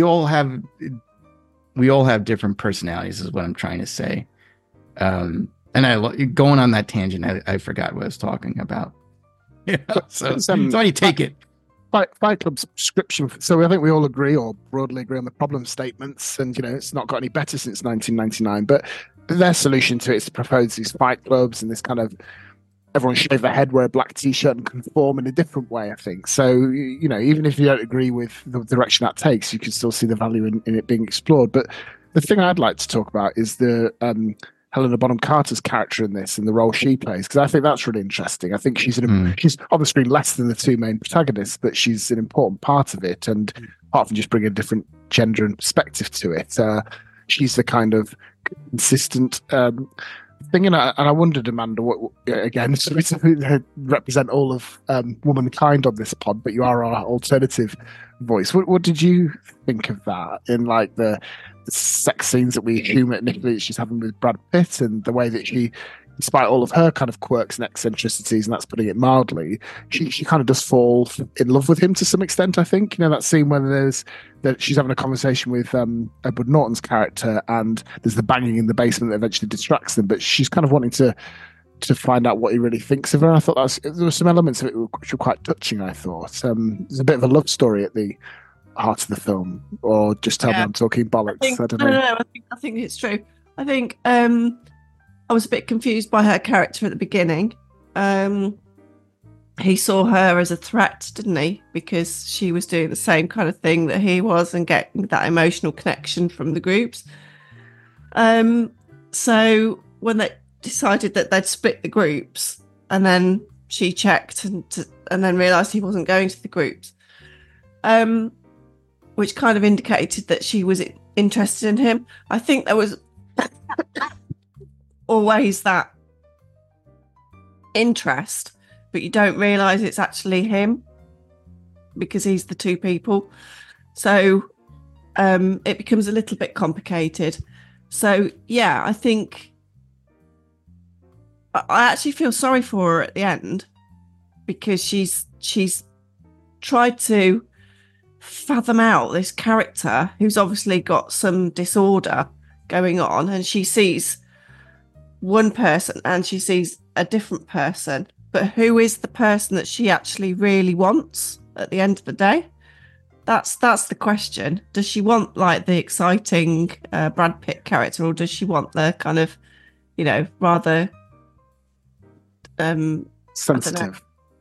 we all have different personalities is what I'm trying to say. And going on that tangent, I forgot what I was talking about. So how do you take it? Fight Club's subscription. So I think we all agree or broadly agree on the problem statements. And, it's not got any better since 1999. But their solution to it is to propose these fight clubs and this kind of everyone shave their head, wear a black t-shirt and conform in a different way, I think. So, even if you don't agree with the direction that takes, you can still see the value in it being explored. But the thing I'd like to talk about is the Helena Bonham Carter's character in this and the role she plays, because I think that's really interesting. I think she's she's on the screen less than the 2 main protagonists, but she's an important part of it. And apart from just bringing a different gender and perspective to it, she's the kind of consistent thing. And I wondered, Amanda, what again, sorry to represent all of womankind on this pod, but you are our alternative voice. What did you think of that in like the sex scenes that we assume initially she's having with Brad Pitt and the way that she despite all of her kind of quirks and eccentricities, and that's putting it mildly, she kind of does fall in love with him to some extent, I think. You know, that scene where she's having a conversation with Edward Norton's character, and there's the banging in the basement that eventually distracts them, but she's kind of wanting to find out what he really thinks of her. I thought there were some elements of it which were quite touching, I thought. There's a bit of a love story at the heart of the film, or just tell me I'm talking bollocks. I don't know. No, I think it's true. I think I was a bit confused by her character at the beginning. He saw her as a threat, didn't he? Because she was doing the same kind of thing that he was and getting that emotional connection from the groups. So when they decided that they'd split the groups, and then she checked and then realised he wasn't going to the groups, which kind of indicated that she was interested in him. I think there was always that interest, but you don't realise it's actually him because he's the two people. So it becomes a little bit complicated. So yeah, I think I actually feel sorry for her at the end, because she's tried to fathom out this character who's obviously got some disorder going on, and she sees one person and she sees a different person, but who is the person that she actually really wants at the end of the day? That's the question. Does she want like the exciting Brad Pitt character, or does she want the kind of, you know, rather sensitive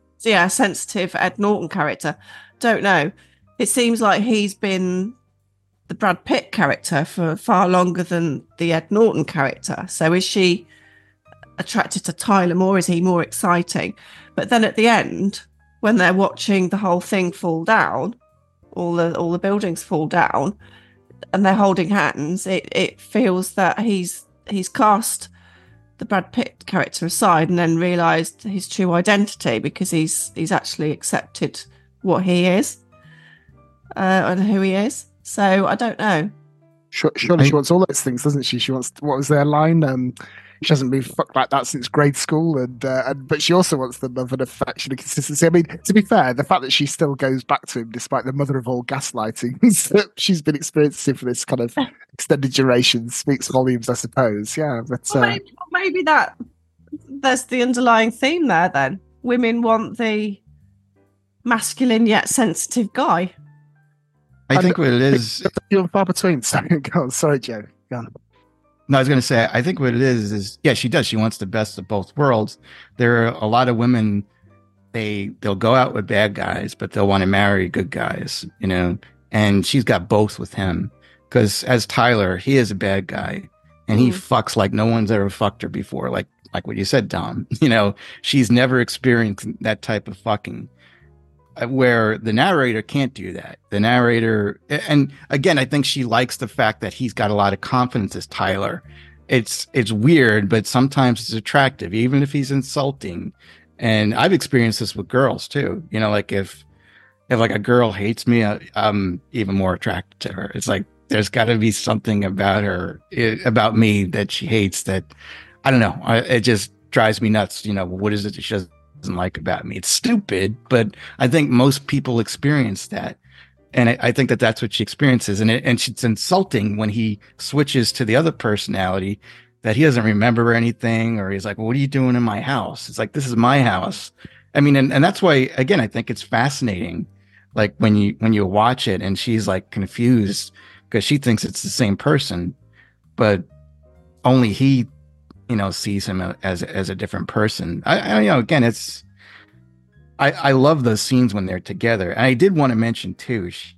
Ed Norton character? Don't know. It seems like he's been the Brad Pitt character for far longer than the Ed Norton character. So is she attracted to Tyler more? Is he more exciting? But then at the end, when they're watching the whole thing fall down, all the buildings fall down, and they're holding hands, it feels that he's cast the Brad Pitt character aside and then realised his true identity, because he's actually accepted what he is and who he is. So I don't know. Surely she wants all those things, doesn't she? She wants, what was their line? She hasn't been fucked like that since grade school, and but she also wants the love and affection and consistency. I mean, to be fair, the fact that she still goes back to him despite the mother of all gaslighting that she's been experiencing for this kind of extended duration speaks volumes, I suppose. Yeah, but maybe there's the underlying theme there. Then women want the masculine yet sensitive guy. I think what it is, few and far between. Sorry, Joe. Go on. No, I was going to say, I think what it is, yeah, she does. She wants the best of both worlds. There are a lot of women, they'll go out with bad guys, but they'll want to marry good guys, you know, and she's got both with him, because as Tyler, he is a bad guy, and he fucks like no one's ever fucked her before. Like what you said, Dom, you know, she's never experienced that type of fucking, where the narrator can't do that. The narrator, and again, I think she likes the fact that he's got a lot of confidence as Tyler. It's weird, but sometimes it's attractive, even if he's insulting. And I've experienced this with girls too. You know, like if like a girl hates me, I'm even more attracted to her. It's like there's got to be something about her, about me, that she hates. That I don't know. It just drives me nuts. You know, what is it that she doesn't like about me? It's stupid, but I think most people experience that, and I think that that's what she experiences, and it's insulting when he switches to the other personality, that he doesn't remember anything, or he's like, well, what are you doing in my house? It's like, this is my house. I mean, and that's why, again, I think it's fascinating, like when you watch it and she's like confused because she thinks it's the same person, but only he, you know, sees him as a different person. I you know, again, I love those scenes when they're together. And I did want to mention too, she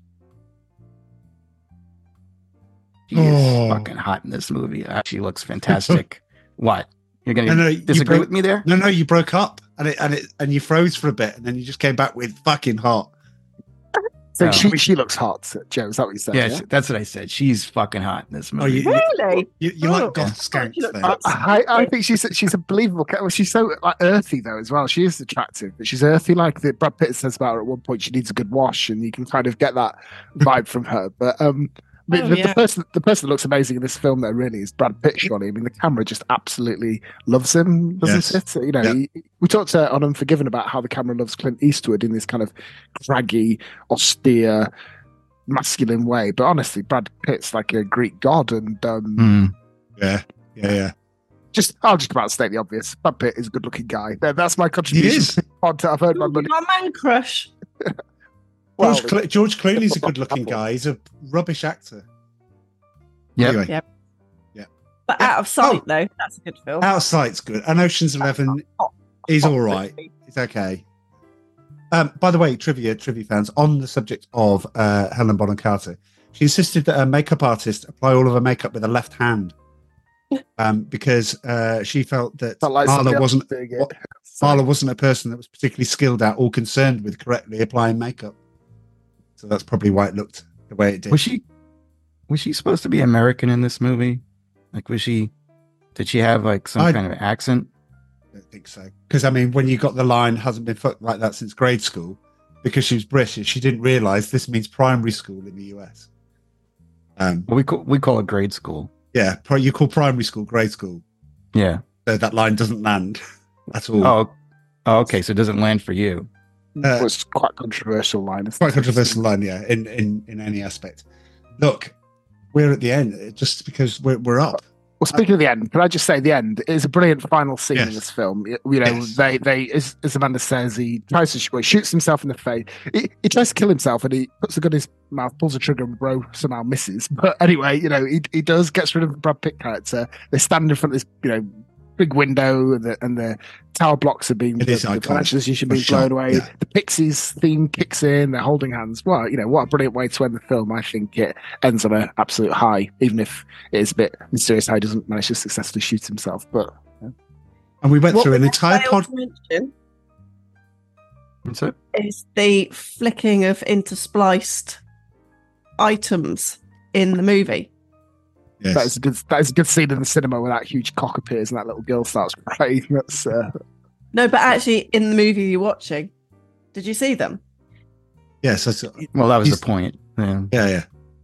is fucking hot in this movie. She looks fantastic. What? You're gonna disagree with me there? No, you broke up and you froze for a bit, and then you just came back with fucking hot. So she looks hot, Joe. Is that what you said? Yeah, that's what I said. She's fucking hot in this movie. Really? You like goth skanks then? I think she's a believable character. She's so like earthy though as well. She is attractive, but she's earthy. Like the Brad Pitt says about her at one point, she needs a good wash, and you can kind of get that vibe from her. But The person that looks amazing in this film, though, really is Brad Pitt. Surely, I mean, the camera just absolutely loves him, doesn't it? You know, we talked on Unforgiven about how the camera loves Clint Eastwood in this kind of craggy, austere, masculine way. But honestly, Brad Pitt's like a Greek god, and yeah. I'll just come out and state the obvious. Brad Pitt is a good-looking guy. That's my contribution. He is. I've heard my money. My man crush. George Clooney's a good-looking guy. He's a rubbish actor. Yeah. Anyway. Yep. Yeah. But Out of Sight, though, that's a good film. Out of Sight's good. And Ocean's 11 is all right. It's okay. By the way, trivia fans, on the subject of Helen Bonham Carter, she insisted that her makeup artist apply all of her makeup with her left hand. Because she felt that Marla wasn't a person that was particularly skilled at or concerned with correctly applying makeup. So that's probably why it looked the way it did. Was she supposed to be American in this movie? Like, did she have like some kind of accent? I don't think so. Because I mean, when you got the line "hasn't been fucked like that since grade school," because she was British, she didn't realise this means primary school in the US. We call it grade school. Yeah, you call primary school grade school. Yeah. So that line doesn't land at all. Oh, okay. So it doesn't land for you. It's quite a controversial line. Quite a controversial line, yeah, in any aspect. Look, we're at the end just because we're up. Well, speaking of the end, can I just say the end is a brilliant final scene in this film. You know, they as Amanda says, he tries to shoots himself in the face. He tries to kill himself, and he puts the gun in his mouth, pulls the trigger, and Bro somehow misses. But anyway, you know, he does gets rid of the Brad Pitt character. They stand in front of this, you know, big window, and the tower blocks are being the financial institution being blown away. Yeah. The Pixies theme kicks in. They're holding hands. Well, you know, what a brilliant way to end the film. I think it ends on an absolute high, even if it is a bit mysterious how he doesn't manage to successfully shoot himself. But and we went through an entire pod. What's it? Is the flicking of interspliced items in the movie. Yes. That is a good scene in the cinema where that huge cock appears and that little girl starts crying. That's No, but actually, in the movie you're watching, did you see them? Yes. Well, that was the point. Yeah.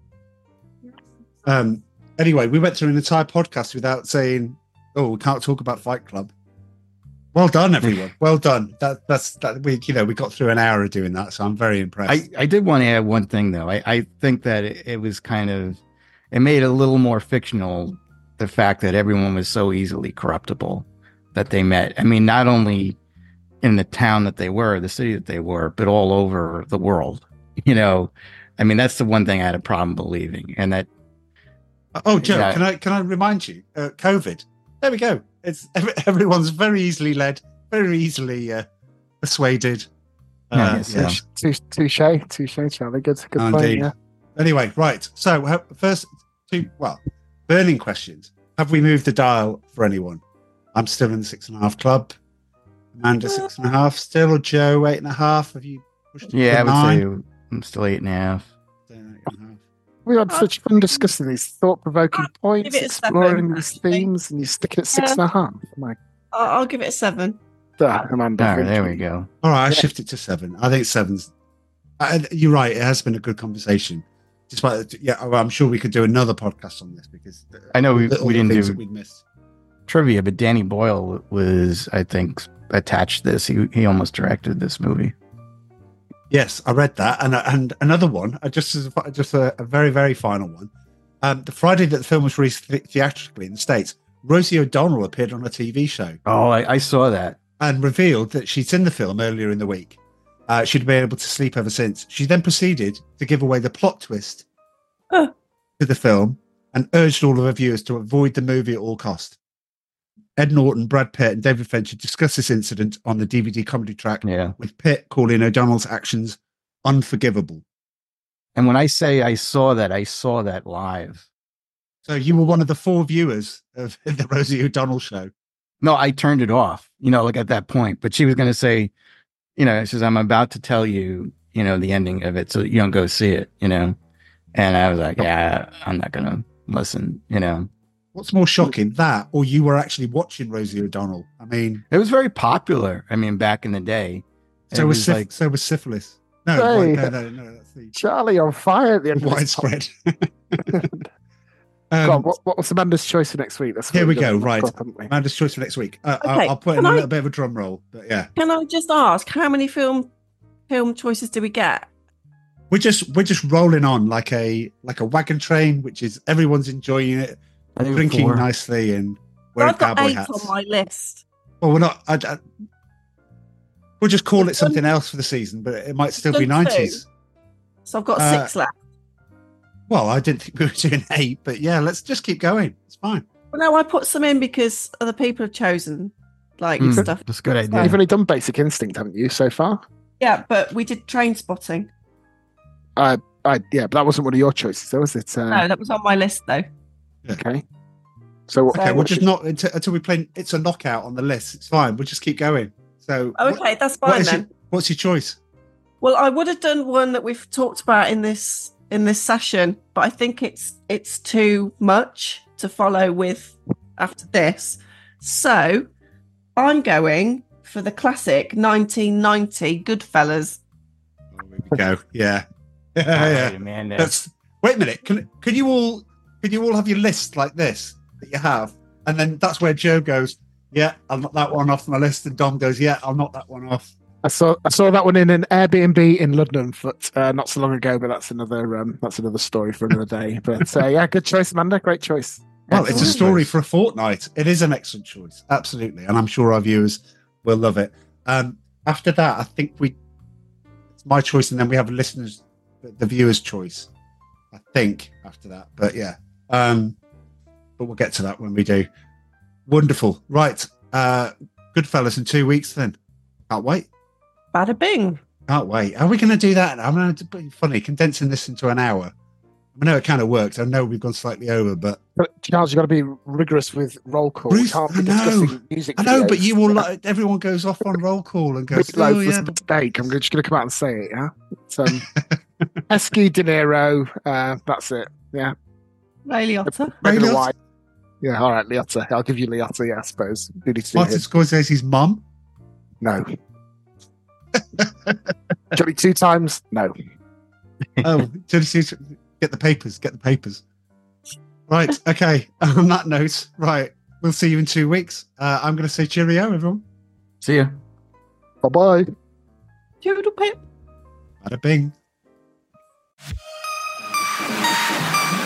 Anyway, we went through an entire podcast without saying, "Oh, we can't talk about Fight Club." Well done, everyone. Well done. We got through an hour of doing that, so I'm very impressed. I did want to add one thing though. I think that it was kind of. It made it a little more fictional, the fact that everyone was so easily corruptible that they met. I mean, not only in the town that they were, the city that they were, but all over the world. You know, I mean, that's the one thing I had a problem believing. And that. Oh, Joe, can I remind you? COVID. There we go. It's everyone's very easily led, very easily persuaded. Touche, Charlie. Good point. Yeah. Anyway, right. So first two, burning questions. Have we moved the dial for anyone? I'm still in the 6.5 club. Amanda 6.5 still, or Joe 8.5? Have you pushed it? Yeah, I would say I'm still 8.5. We had such fun discussing these thought-provoking points, exploring these themes, and you stick it at 6.5. I'll give it a 7. Amanda, all right, there we go. All right, I shift it to 7. I think 7's. You're right. It has been a good conversation. Despite, I'm sure we could do another podcast on this because I know we didn't do that we'd missed. Trivia, but Danny Boyle was, I think, attached to this. He almost directed this movie. Yes, I read that, and another one. Just a very, very final one. The Friday that the film was released theatrically in the States, Rosie O'Donnell appeared on a TV show. Oh, I saw that, and revealed that she'd seen the film earlier in the week. She'd been able to sleep ever since. She then proceeded to give away the plot twist to the film and urged all of her viewers to avoid the movie at all cost. Ed Norton, Brad Pitt, and David Fincher discussed this incident on the DVD comedy track, with Pitt calling O'Donnell's actions unforgivable. And when I say I saw that live. So you were one of the 4 viewers of the Rosie O'Donnell show? No, I turned it off, like at that point. But she was going to say, she says, I'm about to tell you, the ending of it, so you don't go see it, And I was like, yeah, I'm not going to listen, What's more shocking, that or you were actually watching Rosie O'Donnell? I mean, it was very popular. I mean, back in the day. So was syphilis. No, Hey. no. That's the Charlie on fire at the end. widespread. Go on, what was Amanda's choice for next week? That's Here what we we've go. got Right, up, haven't we? Amanda's choice for next week. Okay, I'll put in can a I- little bit of a drum roll, but yeah, Can I just ask how many film choices do we get? we're just rolling on like a wagon train, which is everyone's enjoying it, I think drinking 4. nicely and So wearing I've got cowboy 8 hats. on my list. Well, we're not. We'll just call it something else for the season, but it might still be Done 90s. 2. So I've got Uh, 6 left. Well, I didn't think we were doing 8, but yeah, let's just keep going. It's fine. Well, no, I put some in because other people have chosen stuff. That's a good idea. You've only done Basic Instinct, haven't you, so far? Yeah, but we did Train Spotting. Yeah, but that wasn't one of your choices, though, was it? No, that was on my list though. Okay. So what? Okay, we'll what just should- not until we play. It's a knockout on the list. It's fine. We'll just keep going. So, Oh, okay, that's fine then. What's your choice? Well, I would have done one that we've talked about in this session, but I think it's too much to follow with after this. So I'm going for the classic 1990 Goodfellas. Here we go. Yeah. Oh, yeah. man, Wait a minute. Can you all have your list like this that you have, and then that's where Joe goes. Yeah, I'll knock that one off my list, and Dom goes. Yeah, I'll knock that one off. I saw that one in an Airbnb in London not so long ago, but that's another story for another day. But yeah, good choice, Amanda. Great choice. Well, it's a Excellent story choice. for a fortnight. It is an excellent choice, absolutely, and I'm sure our viewers will love it. After that, I think it's my choice, and then we have listeners, the viewers' choice. I think after that, but yeah, but we'll get to that when we do. Wonderful, right? Goodfellas in 2 weeks. Then can't wait. Bada bing. Can't wait. Are we going to do that? I'm going to be funny condensing this into an hour. I know it kind of worked. I know we've gone slightly over, but Charles, you've got to be rigorous with roll call. We Bruce, can't be I know. discussing music. I know, videos. but you will. Everyone goes off on roll call and goes, Meatloaf "Oh was yeah." a mistake. I'm just going to come out and say it. Yeah, it's, Pesky, De Niro. That's it. Yeah, Ray Liotta. Ray Regular Liotta? White. Yeah, all right, Liotta. I'll give you Liotta. Yeah, I suppose. Do need to do Martin him. Scorsese's mum. No. Johnny 2 times? No. Oh, get the papers. Get the papers. Right. Okay. On that note, right. We'll see you in 2 weeks. I'm going to say cheerio, everyone. See ya. Bye-bye. Toodle pip. Bada bing.